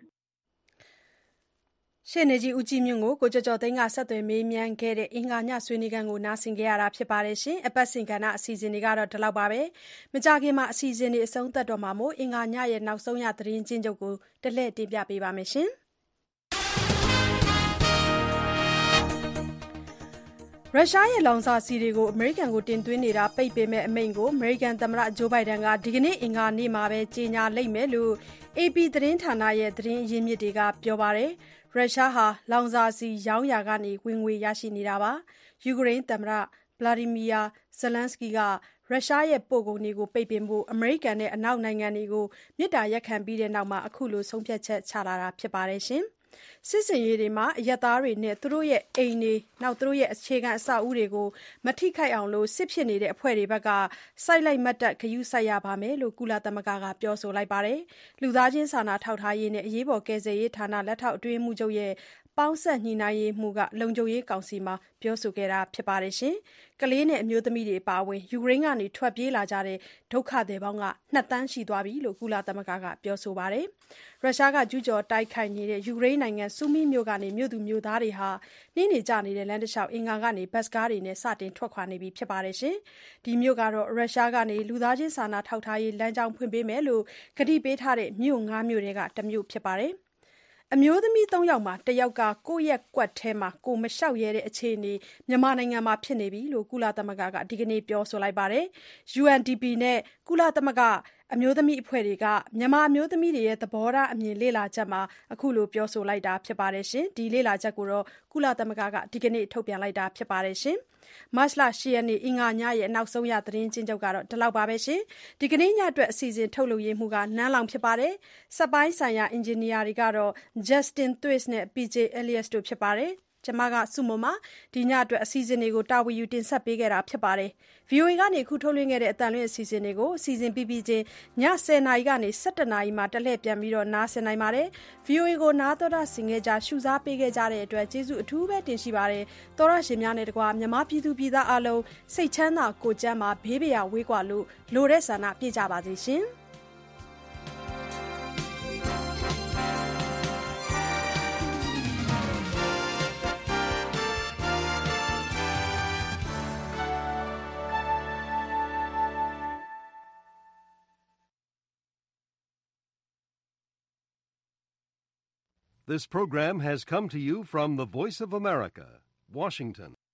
ရှင်းနေကြီးဦးကြီးမြင့်ကိုကိုကျော်ကျော်သိန်းကဆက်သွယ်မေးမြန်းခဲ့တဲ့အင်္ဂါညဆွေးနွေးခန်းကိုနားဆင်ကြရတာဖြစ်ပါတယ်ရှင်အပတ်စဉ်ကဏ္ဍအစီအစဉ်တွေကတော့ဒီလောက်ပါပဲမကြခင်မှာအစီအစဉ်တွေအဆုံးသတ်တော့မှာမို့အင်္ဂါညရဲ့နောက်ဆုံးရသတင်းချင်းချုပ်ကိုတလှည့်တင်ပြပေးပါမယ်ရှင်ရုရှားရဲ့လောင်စာဆီတွေကိုအမေရိကန်ကိုတင်သွင်းနေတာပိတ်ပင်မဲ့အမိန့်ကိုအမေရိကန်သမ္မတဂျိုးဘိုင်ဒန်ကဒီကနေ့အင်္ဂါနေ့မှာပဲကြေညာလိမ့်မယ်လို့ A P သတင်းဌာနရဲ့သတင်းရင်းမြစ်တွေကပြောပါတယ်ရုရှားဟာလောင်စာဆီရောင်းရာကနေဝင်ငွေရရှိနေတာပါယူကရိန်းသမ္မတဗလာဒီမီယာဇလန်စကီကရုရှားရဲ့ပို့ကုန်တွေကိုပိတ်ပင်ဖို့အမေရိကန်နဲ့အနောက်နိုင်ငံတွေကိုမြစ်တာရက်ခံပြီးတဲ့နောက်မှာအခုလိုဆုံးဖြတ်ချက်ချလာတာဖြစ်ပါတယ်ရှင်စစ်စင်ရေးတွေမှာအရက်သားတွေနဲ့သူတို့ရဲ့အိမ်တွေနောက်သူတို့ရဲ့အခြေခံအဆောက်အဦတွေကိုမထိခိုက်အောင်လို့စစ်ဖြစ်နေတဲ့အဖွဲ့တွေဘက်ကစိုက်လိုက်မတ်တက်ခရူးဆိုင်ရပါမယ်လို့ကုလသမဂ္ဂကပြောဆိုလိုက်ပါတယ်လူသားချင်းစာနာထောက်ထားရေးနဲ့အရေးပေါ်ကယ်ဆယ်ရေးဌာနလက်ထောက်အတွင်းမှုချုပ်ရဲ့ပေါင်းဆက်ညှိနှိုင်းရေးမှုကလုံခြုံရေးကောင်စီမှာပြောဆိုခဲ့တာဖြစ်ပါတယ်ရှင်ကလေးနဲ့အမျိုးသမီးတွေအပါအဝင်ယူကရိန်းကနေထွက်ပြေးလာကြတဲ့ဒုက္ခသည်ပေါင်းကနှစ်သန်းရှိသွားပြီလို့ကုလသမဂ္ဂကပြောဆိုပါတယ်ရုရှားကကျူးကျော်တိုက်ခိုက်နေတဲ့ယူကရိန်းနိုင်ငံဆူမီမြို့ကနေမြို့သူမြို့သားတွေဟာနှင်းနေကြနေတဲ့လမ်းတစ်လျှောက်အင်္ဂါကနေဘတ်စကားတွေနဲ့စတင်ထွက်ခွာနေပြီဖြစ်ပါတယ်ရှင်ဒီမြို့ကတော့ရုရှားကနေလူသားချင်းစာနာထောက်ထားရေးလမ်းကြောင်းဖွင့်ပေးမယ်လို့ကတိပေးထားတဲ့မြို့၅မြို့တွေကတစ်မြို့ဖြစ်ပါတယ်အမျိုးသမီး၃ယောက်မှာတယောက်ကကိုယ့်ရဲ့ကွက်ထဲမှာကိုမလျှောက်ရဲတဲ့အခြေအနေမြန်မာနိုင်ငံမှာဖြစ်နေပြီလို့ကုလသမဂ္ဂကဒီကနေ့ပြောဆိုလိုက်ပါတယ် U N D P နဲ့ကုလသမဂ္ဂအမျိုးသမီးအဖွဲ့တွေကမြန်မာအမျိုးသမီးတွေရဲ့သဘောထားအမြင်လေ့လာချက်မှာအခုလိုပြောဆိုလိုက်တာဖြစ်ပါတယ်ရှင်ဒီလေ့လာချက်ကိုတော့ကုလသမဂ္ဂကဒီကနေ့ထုတ်ပြန်လိုက်တာဖြစ်ပါတယ်ရှင်မတ်လ၈ရက်နေ့အင်္ဂါညရဲ့နောက်ဆုံးရသတင်းချင်းချုပ်ကတော့ဒီလောက်ပါပဲရှင်ဒီကနေ့ညအတွက်အစီအစဉ်ထုတ်လုပ်ရေးမှုကနန်းလောင်ဖြစ်ပါတယ်စက်ပိုင်းဆိုင်ရာအင်ဂျင်နီယာတွေကတော့ Justin Twist နဲ့ P J Elias တို့ဖြစ်ပါတယ်ကျမကစုမမဒီညအတွက်အစီအစဉ်တွေကိုတာဝန်ယူတင်ဆက်ပေးခဲ့တာဖြစ်ပါတယ်။ ဗွီအိုအေ ကနေအခုထုတ်လွှင့်ခဲ့တဲ့အတန်လွင့်အစီအစဉ်တွေကိုအစီအစဉ်ပြီးပြီးချင်းညဆယ်နာရီကနေဆယ့်တစ်နာရီမှာတလှည့်ပြန်ပြီးတော့နားဆင်နိုင်ပါတယ်။ ဗွီအိုအေကိုနားတော်တာဆင်ခဲ့ကြရှုစားပေးခဲ့ကြတဲ့အတွက်ကျေးဇူးအထူးပဲတင်ရှိပါတယ်။သောရရှင်များနဲ့တကွာမြမပြည်သူပြည်သားအလုံးစိတ်ချမ်းသာကိုယ်ကျန်းမာဘေးပရာဝေးကွာလို့လိုတဲ့ဆန္ဒပြည့်ကြပါစေရှင်။ This program has come to you from the Voice of America, Washington.